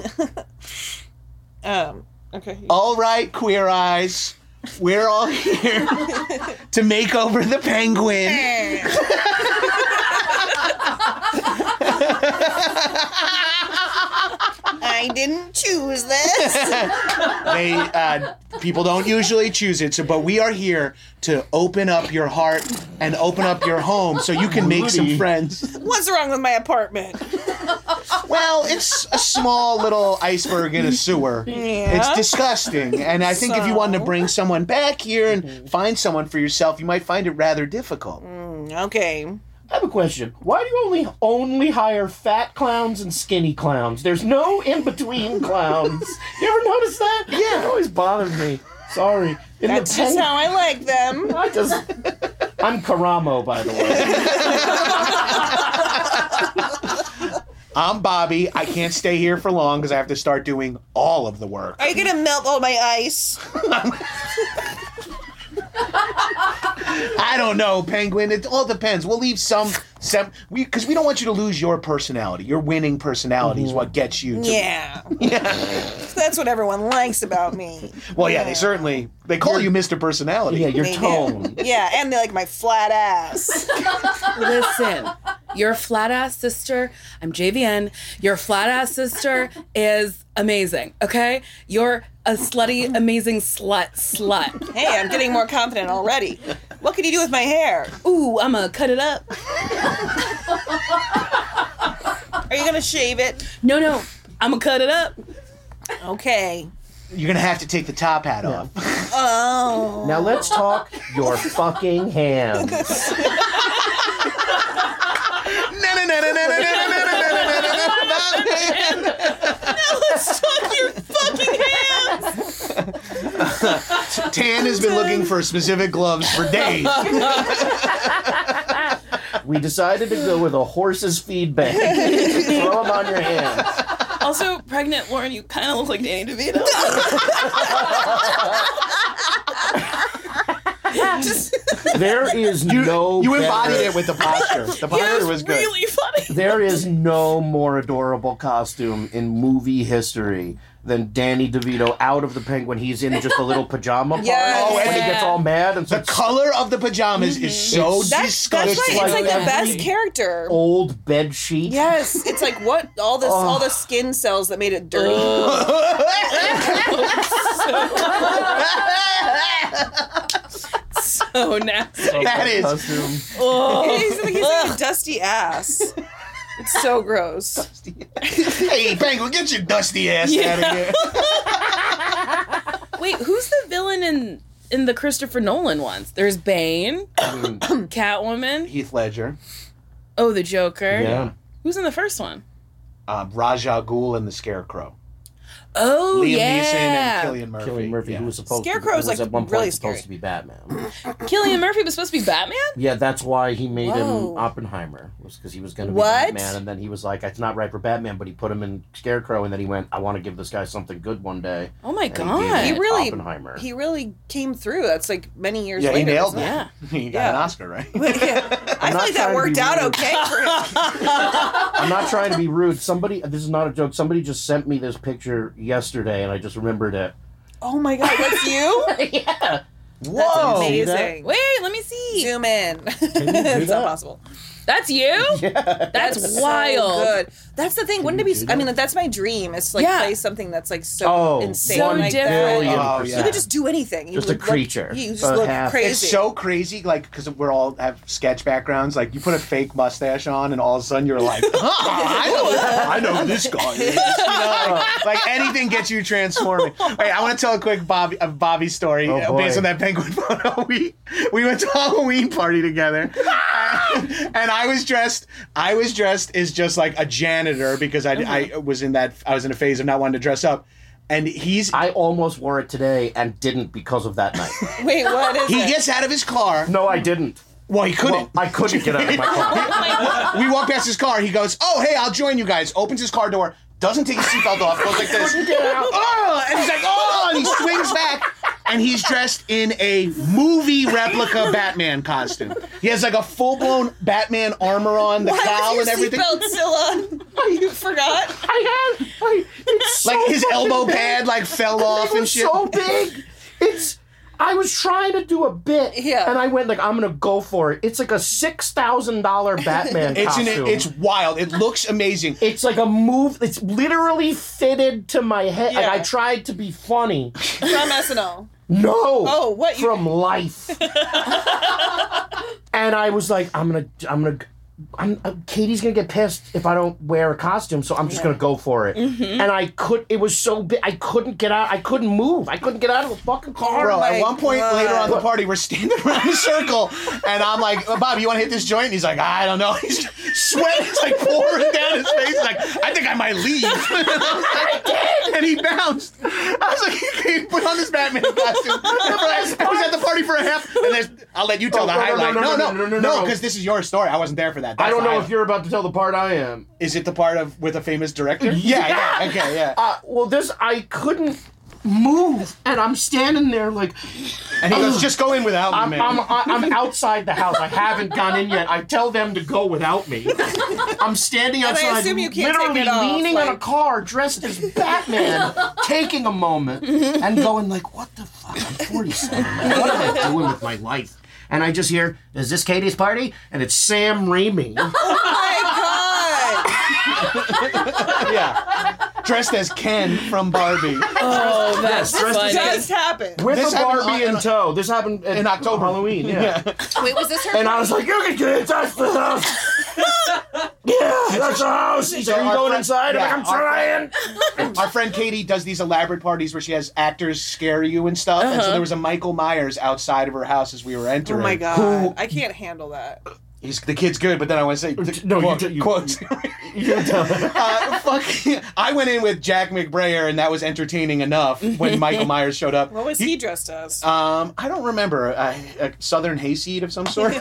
Um. Okay. All right, Queer Eyes. We're all here to make over the Penguin. I didn't choose this. They uh, people don't usually choose it, so but we are here to open up your heart and open up your home so you can make some friends. What's wrong with my apartment? Well, it's a small little iceberg in a sewer. Yeah. It's disgusting, and I think if you wanted to bring someone back here and find someone for yourself, you might find it rather difficult. Okay. I have a question. Why do you only only hire fat clowns and skinny clowns? There's no in-between clowns. You ever notice that? Yeah. It always bothered me. Sorry. In That's the just pen- how I like them. I just... I'm Karamo, by the way. I'm Bobby. I can't stay here for long because I have to start doing all of the work. Are you gonna melt all my ice? I don't know, Penguin. It all depends. We'll leave some, some we because we don't want you to lose your personality. Your winning personality is what gets you. To, Yeah. yeah. That's what everyone likes about me. Well, yeah, they certainly they call you Mister Personality. Yeah, your They do. tone. Yeah, and they like my flat ass. Listen, your flat ass sister, I'm J V N, your flat ass sister is amazing, okay? You're a slutty, amazing slut, slut. Hey, I'm getting more confident already. What can you do with my hair? Ooh, I'm gonna cut it up. Are you gonna shave it? No, no, I'm gonna cut it up. Okay. You're gonna have to take the top hat off. Oh. Now let's talk your fucking hands. Let's talk your fucking hands. Tan has been looking for specific gloves for days. We decided to go with a horse's feedback. Throw them on your hands. Also, pregnant Lauren, you kind of look like Danny DeVito. There is no. You better- embodied it with the posture. The posture was good. Really funny. There is no more adorable costume in movie history than Danny DeVito out of the Penguin. He's in just a little pajama part. Yes. Oh, and he gets all mad and The starts color of the pajamas is so It's- That's, disgusting. that's why it's like the Every best character. old bed sheet. Yes, it's like what all this all the skin cells that made it dirty. So nasty. That is Costume. He's like, he's like a dusty ass. It's so gross. Hey, Penguin, get your dusty ass out of here. Wait, who's the villain in in the Christopher Nolan ones? There's Bane, Catwoman. Heath Ledger, Oh, the Joker. Yeah. Who's in the first one? um, Ra's al Ghul, and the Scarecrow. Oh, Liam yeah. Neeson and Cillian Murphy. Killian Murphy, Yeah. who was supposed Scarecrow's, to was like, at one point really supposed scary. to be Batman. Cillian Murphy was supposed to be Batman? Yeah, that's why he made Whoa. him Oppenheimer, was because he was going to be What? Batman, and then he was like, "It's not right for Batman," but he put him in Scarecrow, and then he went, "I want to give this guy something good one day." Oh my And god. gave He him really Oppenheimer. he really came through. That's like many years Yeah, he later. nailed isn't it. Yeah. He got Yeah. an Oscar, right? it? Yeah. I feel not like trying that to worked be out rude. okay for him. I'm not trying to be rude. Somebody, this is not a joke. Somebody just sent me this picture yesterday, and I just remembered it. Oh my god, that's you? Yeah. That's Whoa! amazing. Wait, let me see. Zoom in. you do It's that? not possible. That's you? Yeah. That's, so wild. good. That's the thing. Wouldn't it be? I mean, like, that's my dream. Is to like Yeah. play something that's like so Oh, insane, so like different. that. Billion Oh, percent. yeah. You could just do anything. You Just a would look- creature. you just A look half- crazy. It's so crazy, like, because we're all have sketch backgrounds. Like, you put a fake mustache on, and all of a sudden you're like, oh, I know, I know who this guy is. You know, like, like, anything gets you transforming. Wait, I want to tell a quick Bobby, a Bobby story Oh, uh, boy. based on that penguin photo. We we went to a Halloween party together, and, and I was dressed. I was dressed as just like a janitor because I, I was in that I was in a phase of not wanting to dress up, and he's I almost wore it today and didn't because of that night. Wait, what is he it? gets out of his car. No, I didn't. Well, he couldn't. Well, I couldn't get out of my car. We walk past his car. He goes, "Oh, hey, I'll join you guys." Opens his car door, doesn't take his seatbelt off, goes like this. Get out. Oh, and he's like, "Oh!" And he swings back, and he's dressed in a movie replica Batman costume. He has like a full blown Batman armor on, the Why cowl was and your everything. seatbelt still on? You forgot? I had. I, it's so Like his fucking elbow big. pad like fell off It and was shit. so big. It's. I was trying to do a bit, Yeah. and I went like, I'm gonna go for it. It's like a six thousand dollar Batman It's an, costume. it's wild. It looks amazing. It's like a move. It's literally fitted to my head. Like, Yeah. I tried to be funny. From S N L. No. Oh, what? You- From life. And I was like, I'm gonna, I'm gonna, I'm, uh, Katie's gonna get pissed if I don't wear a costume, so I'm just gonna go for it. Mm-hmm. And I could. It was so big. I couldn't get out. I couldn't move. I couldn't get out of the fucking car. Bro, my at one point God. later on the party, we're standing around the circle, and I'm like, oh, Bob, you want to hit this joint? And he's like, I don't know. He's sweat is like pouring down his face. He's like, I think I might leave. And, I was like, and he bounced. I was like, he put on this Batman costume. I was at the party for a half, and there's, I'll let you tell Oh, the no, no, highlight. no, No, no, no, no, no, no, no. because this is your story. I wasn't there for that. I That's don't the know if highlight. you're about to tell the part I am. Is it the part of with a famous director? Yeah, yeah, okay, yeah. Uh, well, this I couldn't move, and I'm standing there like. And he goes, just go in without me, I'm, man. I'm, I'm outside the house. I haven't gone in yet. I tell them to go without me. I'm standing And I outside, assume you can't literally take it off, leaning on a like- car dressed as Batman, taking a moment and going like, what the fuck? I'm forty-seven. Like, what am I doing with my life? And I just hear, is this Katie's party? And it's Sam Raimi. Oh Yeah. Dressed as Ken from Barbie. Oh, that's Yes, my funny. God. Just happened. With This a happened Barbie on- in tow. This happened at In October. Halloween, yeah. Wait, was this her? And I was like, you can get inside the house. Yeah, that's the house. He's like, are you Our going friend- inside? I'm yeah, like, I'm our trying. Our friend Katie does these elaborate parties where she has actors scare you and stuff. And so there was a Michael Myers outside of her house as we were Oh entering. my God. I can't handle that. He's, the kid's good, but then I want to say the, No, you quote, t- you- quotes. You can tell. uh, fuck, I went in with Jack McBrayer, and that was entertaining enough when Michael Myers showed up. What was he dressed as? Um, I don't remember. Uh, a southern hayseed of some sort.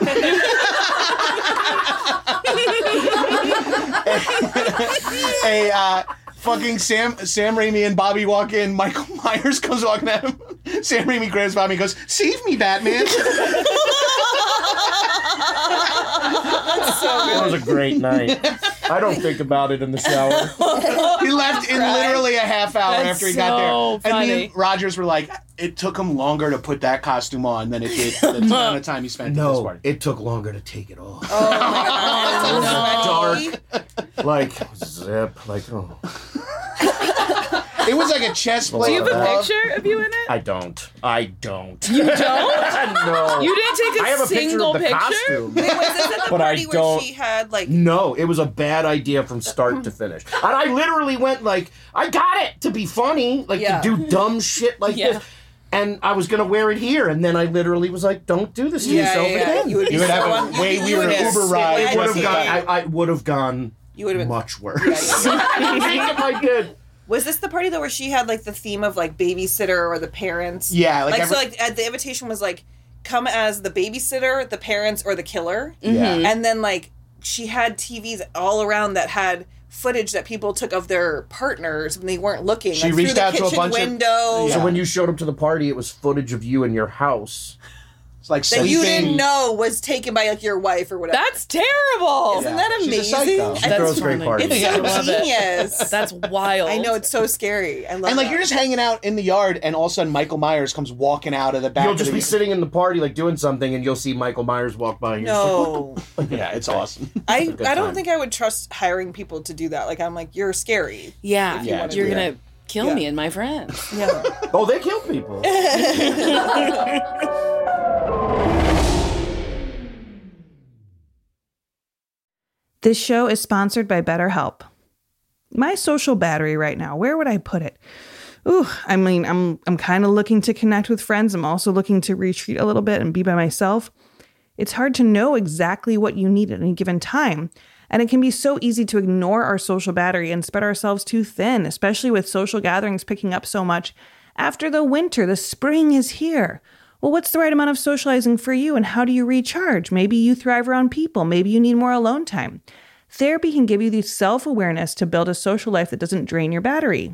a uh, fucking Sam Sam Raimi and Bobby walk in. Michael Myers comes walking at him. Sam Raimi grabs Bobby and goes, "Save me, Batman!" That was a great night. I don't think about it in the shower. He left in literally a half hour That's after he got so there. And me funny. and Rogers were like, it took him longer to put that costume on than it did the amount of time he spent at this No, party. it took longer to take it off. Oh my God. Dark, like zip, like oh. It was like a chest plate. Do you have a glove. picture of you in it? I don't. I don't. You don't? No. You didn't take a I have a picture single of the picture? costume. Wait, was this at the But I party where don't- she had like? No, it was a bad idea from start to finish. And I literally went like, I got it to be funny, like Yeah. to do dumb shit like Yeah. this. And I was gonna wear it here, and then I literally was like, "Don't do this to Yeah, yourself yeah, again." you would be You would have so a un- way you weirder would have Uber spit ride. my I would have tea. gone. I, I would have gone You would have been. much worse. Yeah, yeah. I think if I did. Was this the party though where she had like the theme of like babysitter or the parents? Yeah, like like, every- so like uh, the invitation was like come as the babysitter, the parents, or the killer. Yeah. And then like she had T Vs all around that had footage that people took of their partners when they weren't looking. She like, reached through the out to a kitchen bunch of- window. Yeah. So when you showed up to the party, it was footage of you in your house. It's like that sleeping. you didn't know was taken by like your wife or whatever. That's terrible. Isn't Yeah. that She's a amazing? psycho. She I- throws great parties. It's so I love it. genius. That's wild. I know, it's so scary. I love And like that. you're just hanging out in the yard, and all of a sudden Michael Myers comes walking out of the back. You'll of just the be sitting in the party, like doing something, and you'll see Michael Myers walk by. And you're just like, No. Yeah, it's awesome. I, good I don't time. think I would trust hiring people to do that. Like, I'm like, you're scary. Yeah, you wanna you're do gonna kill Yeah. me and my friends. Yeah. oh, they kill people. This show is sponsored by BetterHelp. My social battery right now, where would I put it? Ooh, I mean, I'm I'm kind of looking to connect with friends. I'm also looking to retreat a little bit and be by myself. It's hard to know exactly what you need at any given time. And it can be so easy to ignore our social battery and spread ourselves too thin, especially with social gatherings picking up so much. After the winter, the spring is here. Well, what's the right amount of socializing for you, and how do you recharge? Maybe you thrive around people. Maybe you need more alone time. Therapy can give you the self-awareness to build a social life that doesn't drain your battery.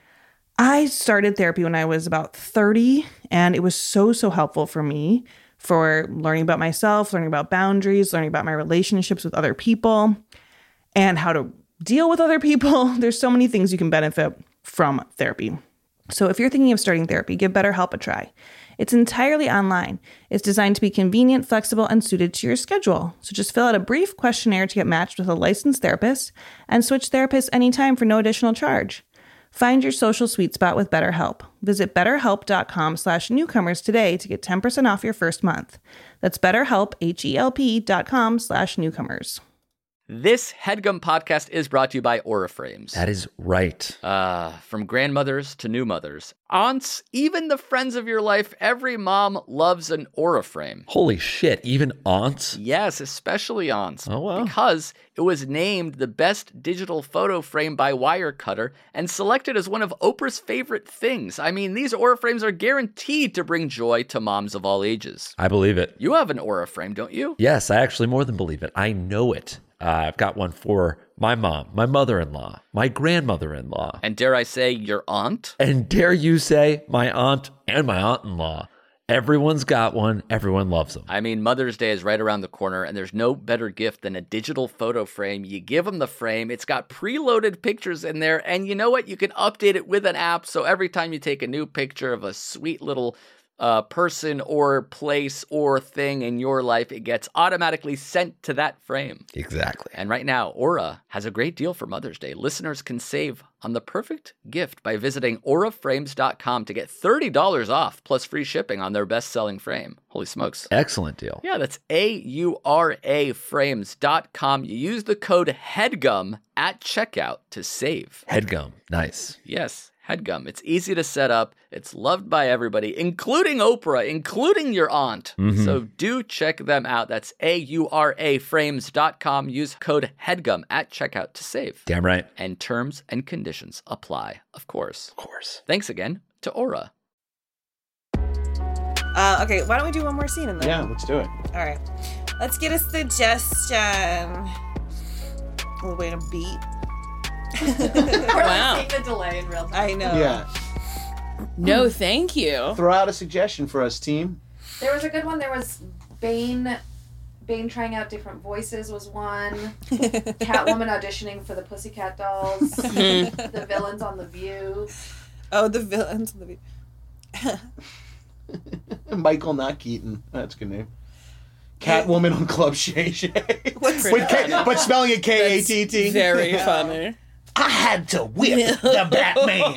I started therapy when I was about thirty, and it was so, so helpful for me for learning about myself, learning about boundaries, learning about my relationships with other people, and how to deal with other people. There's so many things you can benefit from therapy. So if you're thinking of starting therapy, give BetterHelp a try. It's entirely online. It's designed to be convenient, flexible, and suited to your schedule. So just fill out a brief questionnaire to get matched with a licensed therapist and switch therapists anytime for no additional charge. Find your social sweet spot with BetterHelp. Visit betterhelp.com slash newcomers today to get ten percent off your first month. That's betterhelp, H-E-L-P dot com slash newcomers. This HeadGum podcast is brought to you by Aura Frames. That is right. Uh, from grandmothers to new mothers, aunts, even the friends of your life, every mom loves an Aura frame. Holy shit, even aunts? Yes, especially aunts. Oh, wow. Because it was named the best digital photo frame by Wirecutter and selected as one of Oprah's favorite things. I mean, these Aura frames are guaranteed to bring joy to moms of all ages. I believe it. You have an Aura frame, don't you? Yes, I actually more than believe it. I know it. Uh, I've got one for my mom, my mother-in-law, my grandmother-in-law. And dare I say, your aunt? And dare you say, my aunt and my aunt-in-law. Everyone's got one. Everyone loves them. I mean, Mother's Day is right around the corner, and there's no better gift than a digital photo frame. You give them the frame. It's got preloaded pictures in there, and you know what? You can update it with an app, so every time you take a new picture of a sweet little uh, person or place or thing in your life, it gets automatically sent to that frame. Exactly. And right now, Aura has a great deal for Mother's Day. Listeners can save on the perfect gift by visiting aura frames dot com to get thirty dollars off plus free shipping on their best-selling frame. Holy smokes. Excellent deal. Yeah, that's A U R A frames dot com. You use the code HEADGUM at checkout to save. HeadGum. Nice. Yes, HeadGum. It's easy to set up. It's loved by everybody, including Oprah, including your aunt. Mm-hmm. So do check them out. That's A U R A frames dot com. Use code HEADGUM at checkout to save. Damn right. And terms and conditions apply, of course. Of course. Thanks again to Aura. Uh, okay, why don't we do one more scene in there? Yeah, let's do it. All right. Let's get a suggestion. We'll wait a beat. Wow. Take the delay in real time. I know. Yeah. No, thank you. Throw out a suggestion for us, team. There was a good one. There was Bane. Bane trying out different voices was one. Catwoman auditioning for the Pussycat Dolls. The villains on The View. Oh, the villains on The View. Michael, not Keaton. That's a good name. Catwoman on Club Shay Shay. What's With K- but spelling it K A T T. Very Yeah. funny. I had to whip the Batman.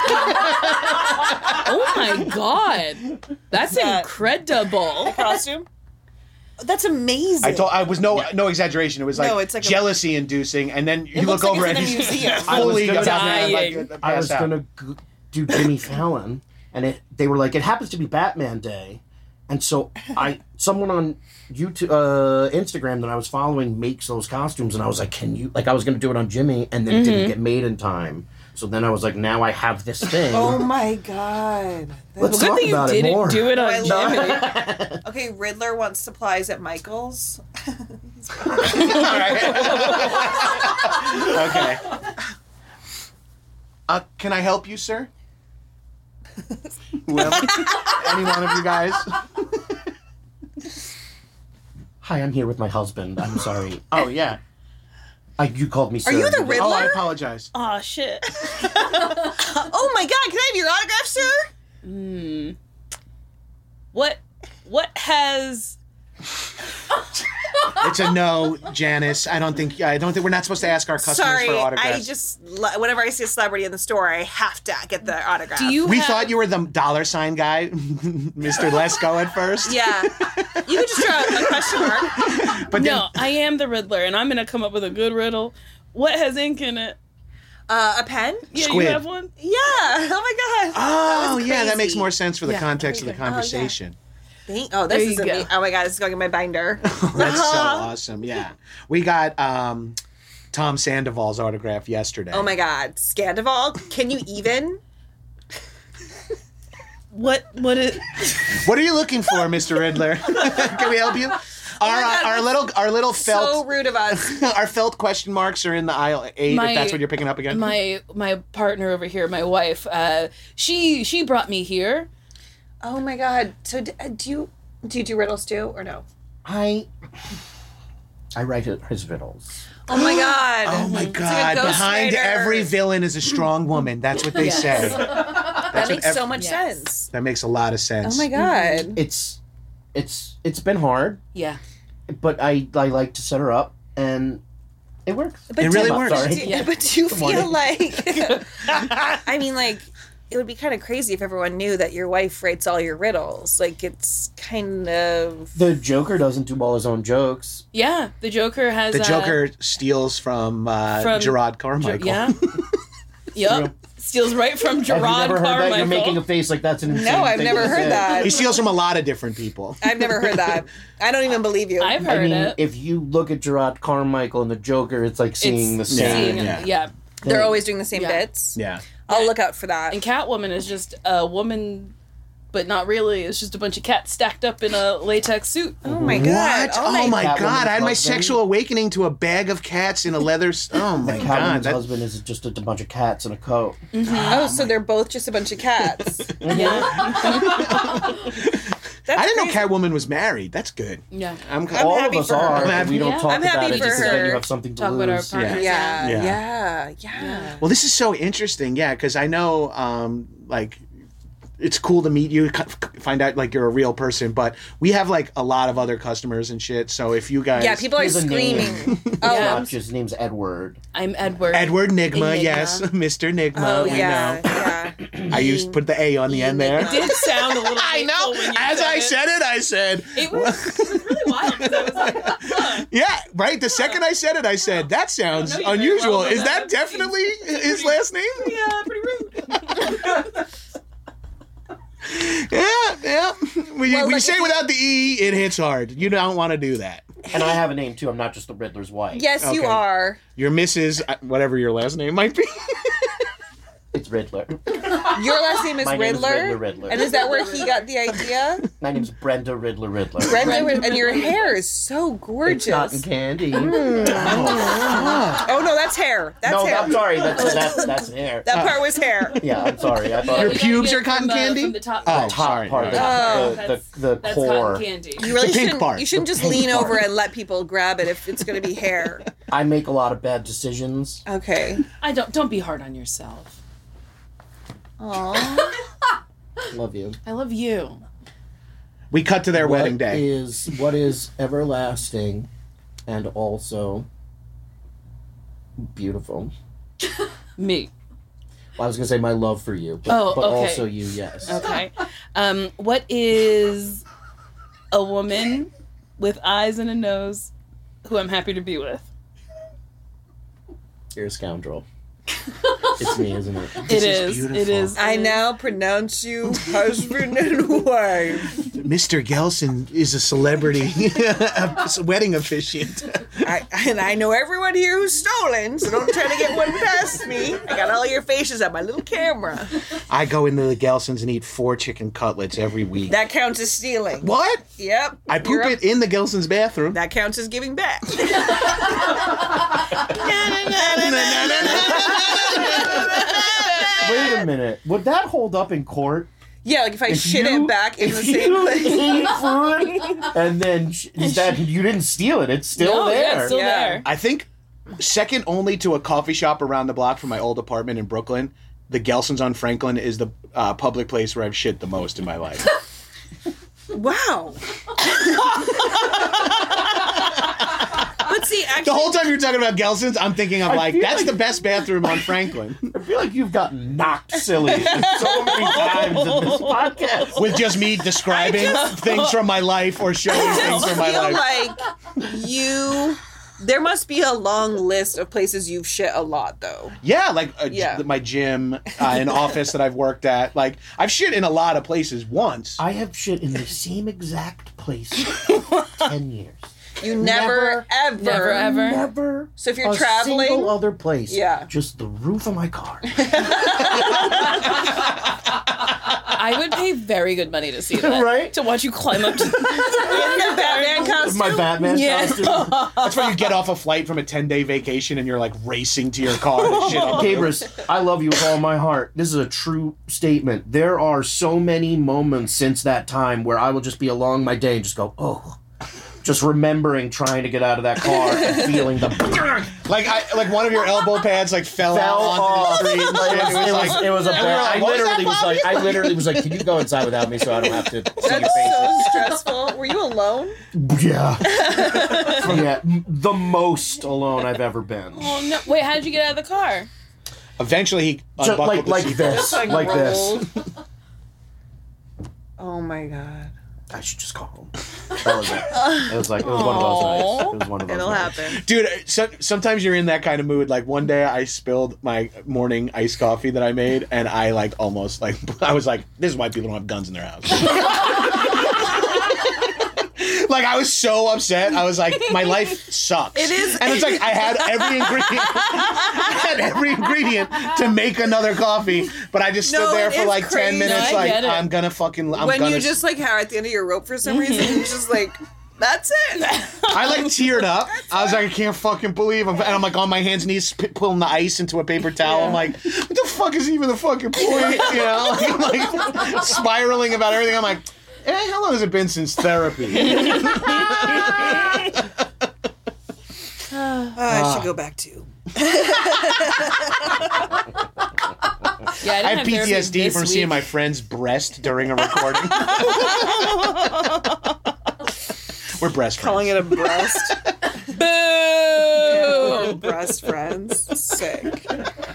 Oh my god. That's that? incredible. costume? That's amazing. I told I was no no exaggeration. It was like, No, it's like a- jealousy inducing, and then you It look looks like over it's and in a he's museum. fully I was gonna- dying. dying. Like, I was passed out. gonna g- do Jimmy Fallon, and it they were like, it happens to be Batman Day, and so I someone on YouTube, uh, Instagram that I was following makes those costumes, and I was like, can you? Like, I was gonna do it on Jimmy, and then it didn't get made in time. So then I was like, now I have this thing. Oh my god. Let's Good talk thing you about it didn't more. do it I on love Jimmy. it. Okay, Riddler wants supplies at Michael's. All right. Okay. Uh, can I help you, sir? Whoever, any one of you guys. Hi, I'm here with my husband. I'm sorry. Oh, yeah. I, you called me sir. Are you the Riddler? Oh, I apologize. Oh, shit. Oh, my God. Can I have your autograph, sir? Hmm. What, what has... It's a no, Janice. I don't think. I don't think we're not supposed to ask our customers Sorry, for autographs. I just, whenever I see a celebrity in the store, I have to get the autograph. Do you we have... thought you were the dollar sign guy, Mister Lesko at first. Yeah. You could just draw a question mark. But No, I am the Riddler, and I'm going to come up with a good riddle. What has ink in it? Uh, a pen? Yeah, Squid. you have one? Yeah. Oh, my God. Oh, was yeah, that crazy. makes more sense for the Yeah. context of the Oh, yeah. conversation. Thank- Oh, There this you is gonna go. be, oh my God, this is going in my binder. That's so awesome. Yeah, we got um, Tom Sandoval's autograph yesterday. Oh my God. Scandival, can you even? What, what is... What are you looking for, Mister Riddler? Can we help you? Our God, uh, our little our little So felt rude of us. our felt question marks are in the aisle eight. My- if that's what you're picking up again. My my partner over here, my wife, uh, she she brought me here. Oh my God. So d- uh, do you do you do riddles too or no? I I write his riddles. Oh my God. Oh my It's like a God! Ghost Behind Rider. every villain is a strong woman. That's what they Yes. say. That what makes ev- so much Yes. sense. That makes a lot of sense. Oh my God. It's it's it's been hard, Yeah. but I I like to set her up, and it works. But It do- really I'm works. sorry. do- Yeah. But do you Good feel morning. like I mean, like, it would be kind of crazy if everyone knew that your wife writes all your riddles. Like, it's kind of The Joker doesn't do all his own jokes. Yeah, the Joker has... The uh, Joker steals from, uh, from Gerard Jo- Carmichael. yeah. Yep. Steals right from Gerard Have you never heard Carmichael. that? You're making a face like that's an insane No, I've thing never to heard say. that. He steals from a lot of different people. I've never heard that. I don't even believe you. I've I heard mean, it. if you look at Gerard Carmichael and the Joker, it's like seeing It's the same. seeing- yeah. yeah. They're always doing the same Yeah. bits. Yeah. I'll look out for that. And Catwoman is just a woman, but not really. It's just a bunch of cats stacked up in a latex suit. Oh my God. What? Oh Oh my, my Catwoman's God! I had my husband. sexual awakening to a bag of cats in a leather. s- Oh my God! Catwoman's That, husband is just a bunch of cats in a coat. Oh, so they're both just a bunch of cats. That's I didn't crazy. know Catwoman was married. That's good. Yeah. I'm, I'm All happy of us for her. are. I'm but happy- we don't Yeah. talk I'm about happy it for because then her. you have something to Talk lose. about our partners. Yeah, Yeah. yeah, yeah. Well, this is so interesting. Yeah, because I know, um, like, it's cool to meet you, c- find out like you're a real person. But we have like a lot of other customers and shit. So if you guys, Yeah, people are He has a screaming. name. Oh, Yeah. Not just his name's Edward. I'm Edward. Edward Nigma, Enigma. yes, Mister Nigma. oh we yeah, know. yeah. I used put the A on the end there. It did sound a little I know. hateful when you As I it. said it, I said, It was, it was really wild because I was like, huh. yeah, right. The second I said it, I said that sounds I know you very unusual. well, but Is that that definitely seems his pretty- last name? Yeah, pretty rude. Yeah, yeah. When you, Well, when you like, say if it you- without the E, it hits hard. You don't want to do that. And I have a name too. I'm not just the Riddler's wife. Yes, you Okay. are. Your Missus uh, whatever your last name might be. It's Riddler. Your last name is My name is Riddler. Riddler Riddler. And is that where he got the idea? My name's Brenda Riddler Riddler. Brenda, Rid- and your hair is so gorgeous. It's cotton candy. Oh no, that's hair. That's no, hair. I'm sorry. That's that's that's hair. That part was hair. Yeah, I'm sorry. I thought Your it was pubes Yeah, are cotton from the- candy? From the top. Oh, the top sorry. part, the, Oh. the, That's- the, the That's core. cotton candy. You really The pink shouldn't. part. You shouldn't The just pink lean over part. and let people grab it if it's going to be hair. I make a lot of bad decisions. Okay. I don't. Don't be hard on yourself. Aww. Love you. I love you. We cut to their What wedding day. is what is everlasting, and also beautiful. Me. Well, I was gonna say my love for you, but, Oh, but okay. also you. Yes. Okay. Um. What is a woman with eyes and a nose who I'm happy to be with? You're a scoundrel. It's me, isn't it? It is is. beautiful. It is. I it is. now pronounce you husband and wife. Mister Gelson is a celebrity a wedding officiant. I, and I know everyone here who's stolen, so don't try to get one past me. I got all your faces on my little camera. I go into the Gelsons and eat four chicken cutlets every week. That counts as stealing. What? Yep. I poop You're up- it in the Gelsons bathroom. That counts as giving back. Wait a minute. Would that hold up in court? Yeah, like if I If shit you- it back in the if same you place. ate food and then sh- that you didn't steal it. It's still No, there. yeah, it's still Yeah. there. I think second only to a coffee shop around the block from my old apartment in Brooklyn, the Gelson's on Franklin is the uh, public place where I've shit the most in my life. Wow. But see, actually, The whole time you're talking about Gelson's, I'm thinking of I like, feel that's like- the best bathroom on Franklin. I feel like you've gotten knocked silly so many times in this podcast. With just me describing things from my life or showing things I from my feel life. like you. There must be a long list of places you've shit a lot, though. Yeah, like uh, Yeah. my gym, uh, an office that I've worked at. Like, I've shit in a lot of places once. I have shit in the same exact place for ten years. You never, Never, ever, Never, ever. Never. So if you're a traveling- single other place. Yeah. Just the roof of my car. I would pay very good money to see that. Right? To watch you climb up to in your Batman costume. My Batman Yeah. costume. That's why you get off a flight from a ten-day vacation and you're like racing to your car to shit on the roof. Gabrus, I love you with all my heart. This is a true statement. There are so many moments since that time where I will just be along my day and just go, oh. Just remembering trying to get out of that car and feeling the Like I, like one of your elbow pads like fell, fell out off. onto the street. And shit. It was, it was, like, it was a and we were bad. like, I "What was literally that, was like, Bobby?" I literally was like, can you go inside without me so I don't have to see That's your so faces? stressful. Were you alone? Yeah. Yeah. m- The most alone I've ever been. Oh no! Wait, how did you get out of the car? Eventually, he Just unbuckled like the like seatbelt. this, Like like this. rolled. Oh my god. I should just call home. That was it. It was like it was one of those nights. It was one of those It'll nights. happen. Dude, so, sometimes you're in that kind of mood. Like one day I spilled my morning iced coffee that I made, and I like almost like I was like, "This is why people don't have guns in their house." Like I was so upset. I was like, "My life sucks." It is- and it's like I had every ingredient. I had every ingredient to make another coffee, but I just stood No, there it for is like crazy. ten minutes. No, I like get it. I'm gonna fucking. I'm when gonna. you just like are at the end of your rope for some reason, you're just like, that's it. I like teared up. I was like, I can't fucking believe I'm, and I'm like on my hands and knees p- pulling the ice into a paper towel. I'm like, what the fuck is even the fucking point? You know, like, I'm like spiraling about everything. I'm like, hey, how long has it been since therapy? Uh, I should go back to. Yeah, I, I have P T S D from seeing my friend's breast during a recording. We're breast friends. Calling it a breast. Boo! Breast friends. Sick.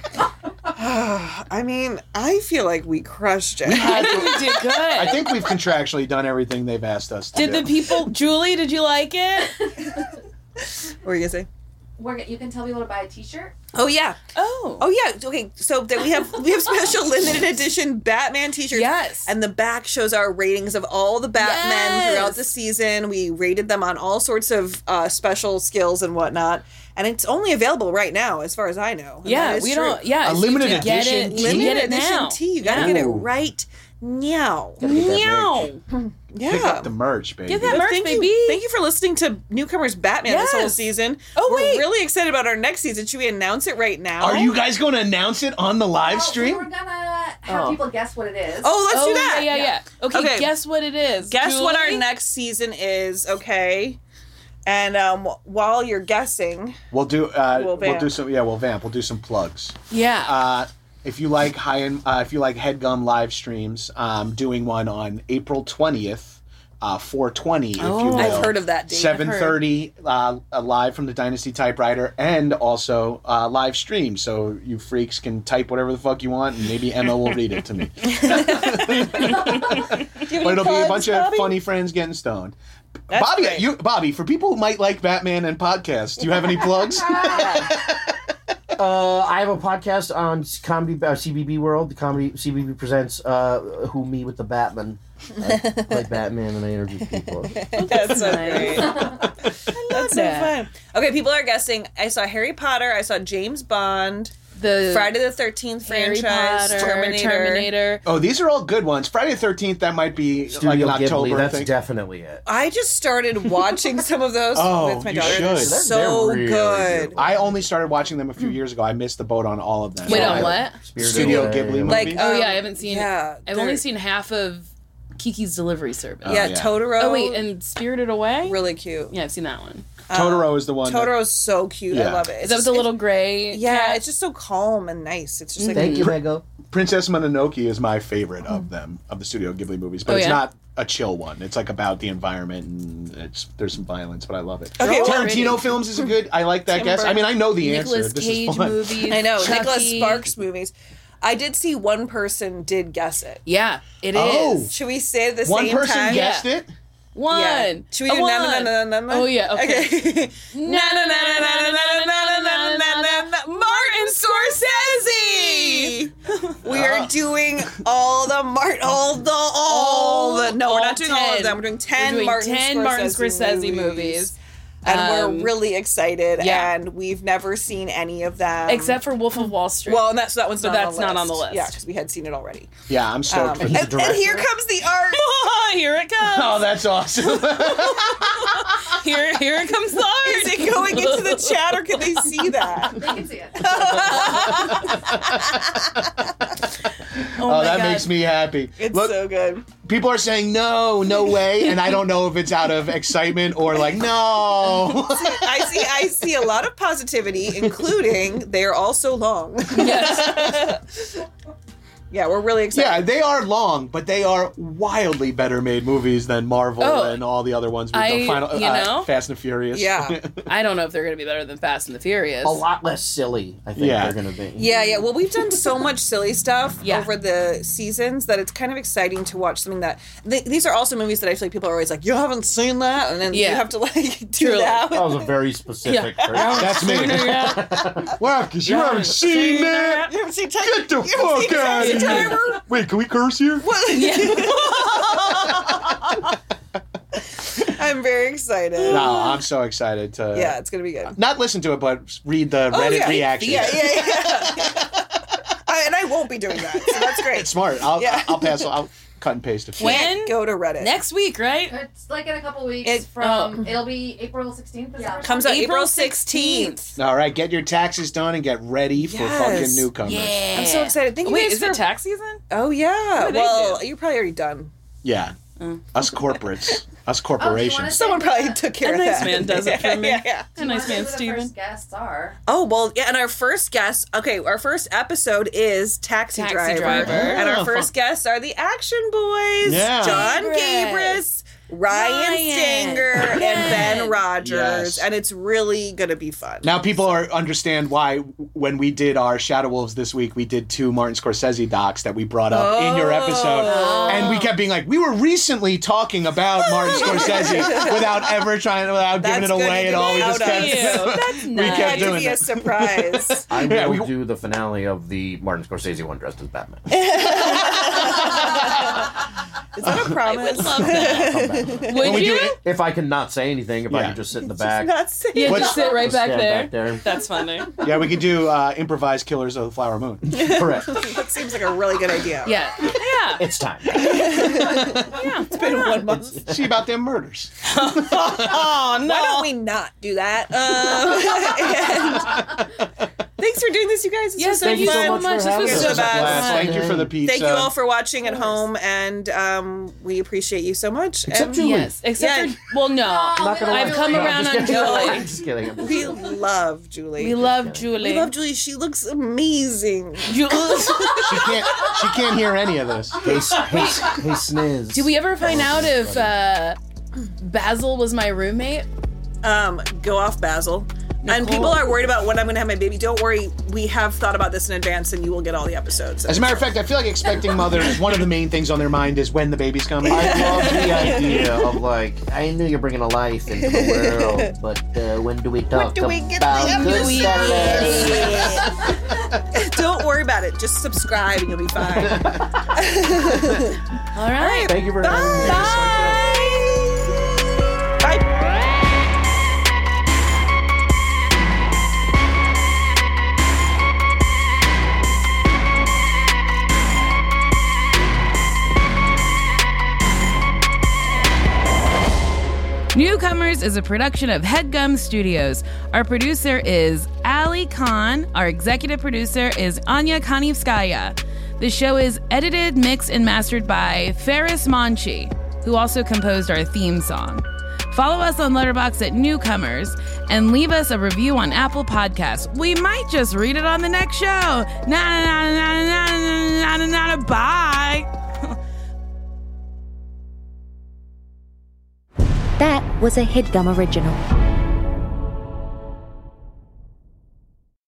I mean, I feel like we crushed it. I think we did good. I think we've contractually done everything they've asked us to Did do. the people, Julie? Did you like it? What were you gonna say? We're, you can tell people to buy a T-shirt. Oh yeah. Oh, Oh yeah. Okay. So that we have we have special limited edition Batman T-shirts. Yes. And the back shows our ratings of all the Batmen Yes. throughout the season. We rated them on all sorts of uh, special skills and whatnot. And it's only available right now, as far as I know. And yeah. that is We true. don't. Yeah, A so limited you get edition it, tee? You Limited get it edition now. tea. You gotta Yeah. get it Ooh. right now. Meow. Yeah. Pick up the merch, baby. Get that But merch, thank baby. You, thank you for listening to Newcomers Batman this whole Yes. season. Oh, We're wait. really excited about our next season. Should we announce it right now? Are you guys going to announce it on the live Well, stream? We were gonna have Oh. people guess what it is. Oh, let's Oh, do that. Yeah, yeah, yeah. Okay, Okay. guess what it is. Guess what our Julie? next season is, okay? And um, while you're guessing, We'll do. Uh, We'll we'll, vamp. do some. Yeah, we'll vamp. We'll do some plugs. Yeah. Uh, if you like high end, uh, if you like HeadGum live streams, um, doing one on April twentieth, uh, four twenty. If you will. I've heard of that date. Seven thirty, uh, uh, live from the Dynasty Typewriter, and also uh, live stream, so you freaks can type whatever the fuck you want, and maybe Emma will read it to me. But it'll be a bunch of funny friends getting stoned. That's Bobby, great. you, Bobby, for people who might like Batman and podcasts, do you have any plugs? Uh, I have a podcast on comedy uh, C B B World. The comedy C B B presents uh, Who Me with the Batman. I play Batman and I interview people. That's so great. That's so that. fun. Okay, people are guessing. I saw Harry Potter. I saw James Bond. the Friday the thirteenth Harry franchise, Potter, Terminator. Terminator. Oh, these are all good ones. Friday the thirteenth, that might be Studio like an October Ghibli, that's thing. definitely it. I just started watching some of those Oh, with my you daughter. should. They're They're- so they're really good. good. I only started watching them a few years ago. I missed the boat on all of them. Wait, So on I- what? Spirited Studio Away. Ghibli movies. Like, Oh Um, yeah, I haven't seen yeah, it. I've only they're- seen half of Kiki's Delivery Service. yeah, yeah. Totoro. Oh wait, and Spirited Away? really cute. Yeah, I've seen that one. Totoro is the one. that- Totoro's so cute. I Yeah. love it. It's Is that with just- the little gray? Yeah, cat? it's just so calm and nice. It's just like Thank you, Mego. Princess Mononoke is my favorite of them, of the Studio Ghibli movies. But Oh, it's yeah? not a chill one. It's like about the environment and it's there's some violence, but I love it. Okay, well, Tarantino films is a good. I like that Tim guess. I mean, I know the Nicolas answer. This Cage is fun. movies. I know Chucky. Nicholas Sparks movies. I did see one person did guess it. Yeah, it is. Oh. Should we say it at the One same person time? guessed Yeah. it. One. Yeah. Should we A do na na one. na na na na? Oh yeah. Okay. Okay. Na na na na na na na na na na na na. Martin Scorsese. We are doing all the Martin, all the all the. No, we're all not doing all of ten. them. We're doing ten We're doing Martin ten Scorsese Martin Scorsese movies. movies. And Um, we're really excited, yeah. and we've never seen any of them Except for Wolf of Wall Street. well, and that's that one's But not that's on the not on the list. Yeah, because we had seen it already. Yeah, I'm stoked Um, for and, this. and here comes the art. here it comes. Oh, that's awesome. Here, here it comes the art. Is it going into the chat, or can they see that? They can see it. Oh, Oh, my that God. makes me happy. It's Look, so good. people are saying no, no way, and I don't know if it's out of excitement or like no. I see. I see a lot of positivity, including they are all so long. Yes. Yeah, we're really excited. Yeah, they are long, but they are wildly better made movies than Marvel Oh, and all the other ones. We've I- done. Final, you uh, know? Fast and Furious. Yeah. I don't know if they're going to be better than Fast and the Furious. A lot less silly, I think Yeah. they're going to be. Yeah, yeah. Well, we've done so much silly stuff Yeah. over the seasons that it's kind of exciting to watch something that. Th- these are also movies that I feel like people are always like, "You haven't seen that," and then Yeah. you have to like do Truly. that. That was a very specific Yeah. person. That's me. Wow, because you haven't seen that. You haven't seen Ti- Get the you haven't seen fuck out Taxi of here. Driver? Wait, can we curse here? I'm very excited. No, I'm so excited to. Yeah, it's gonna be good. Not listen to it, but read the Oh, Reddit yeah. reactions. Yeah, yeah, yeah. I, and I won't be doing that, so that's great. It's smart. I'll, Yeah. I'll pass. I'll cut and paste a few. When? Go to Reddit. Next week, right? It's like in a couple weeks It- from. It'll be April sixteenth. Yeah. Comes out April April sixteenth. All right, get your taxes done and get ready for Yes. fucking newcomers. Yeah. I'm so excited. Thank you Wait, guys is for it tax season? Oh yeah. do they Well, do? you're probably already done. Yeah. Us corporates. Us Oh, corporations. Someone probably took care A of nice that. man does it for me. yeah, yeah. A nice man, Who the Steven. first guests are? Oh well, yeah. And our first guest, okay, our first episode is Taxi, Taxi Driver, Driver. and our Oh, first guests are the Action Boys, Yeah. John Gabris. Gabris, Ryan, Ryan. Stanger, and Ben Ben. Rogers, Yes. and it's really gonna be fun. Now people are understand why when we did our Shadow Wolves this week, we did two Martin Scorsese docs that we brought up in your episode, and we kept being like, we were recently talking about Martin Scorsese without ever trying, without That's giving it good away to at all. We know just about kept, us. That's we nice. kept Had to doing be a it. surprise. I will Yeah, we- do the finale of the Martin Scorsese one dressed as Batman. Is that a promise? Love that. When Would we do you? it- If I can not say anything, if I Yeah. can just sit in the back. Not saying Yeah, What's- just sit right Just back stand there. back there. That's funny. Yeah, we could do uh, improvised Killers of the Flower Moon. Correct. that seems like a really good idea. Yeah. Yeah. It's time. Yeah. It's been one month. See about them murders. Oh, no. Why don't we not do that? Um, and thanks for doing this, you guys. This Yes, was so thank you fun. so much. This was You're so the best. Blast. Thank you for the pizza. Thank you all for watching at home, and um, we appreciate you so much. Except and Julie. Yes. Except Yeah. for, well, no. Not gonna I've lie. come No, around just on kidding. Julie. Just kidding. we love Julie. We love Julie. We love Julie. She looks amazing. Ju- She can't. She can't hear any of this. Hey, s- hey, s- hey, Sniz. Did we ever find out if uh, Basil was my roommate? Um, go off, Basil. And Nicole. people are worried about when I'm going to have my baby. Don't worry. We have thought about this in advance, and you will get all the episodes. As a matter of fact, I feel like expecting mothers, one of the main things on their mind is when the baby's coming. I love the idea of like, I knew you're bringing a life into the world, but uh, when do we talk do we get about the Goodfellas? Don't worry about it. Just subscribe, and you'll be fine. All right. Thank you for having me. Bye. Bye. Headgummers is a production of Headgum Studios. Our producer is Ali Khan. Our executive producer is Anya Kanivskaya. The show is edited, mixed, and mastered by Ferris Monchi, who also composed our theme song. Follow us on Letterboxd at Newcomers and leave us a review on Apple Podcasts. We might just read it on the next show. Na na na na na na na na na. Bye. That was a HeadGum original.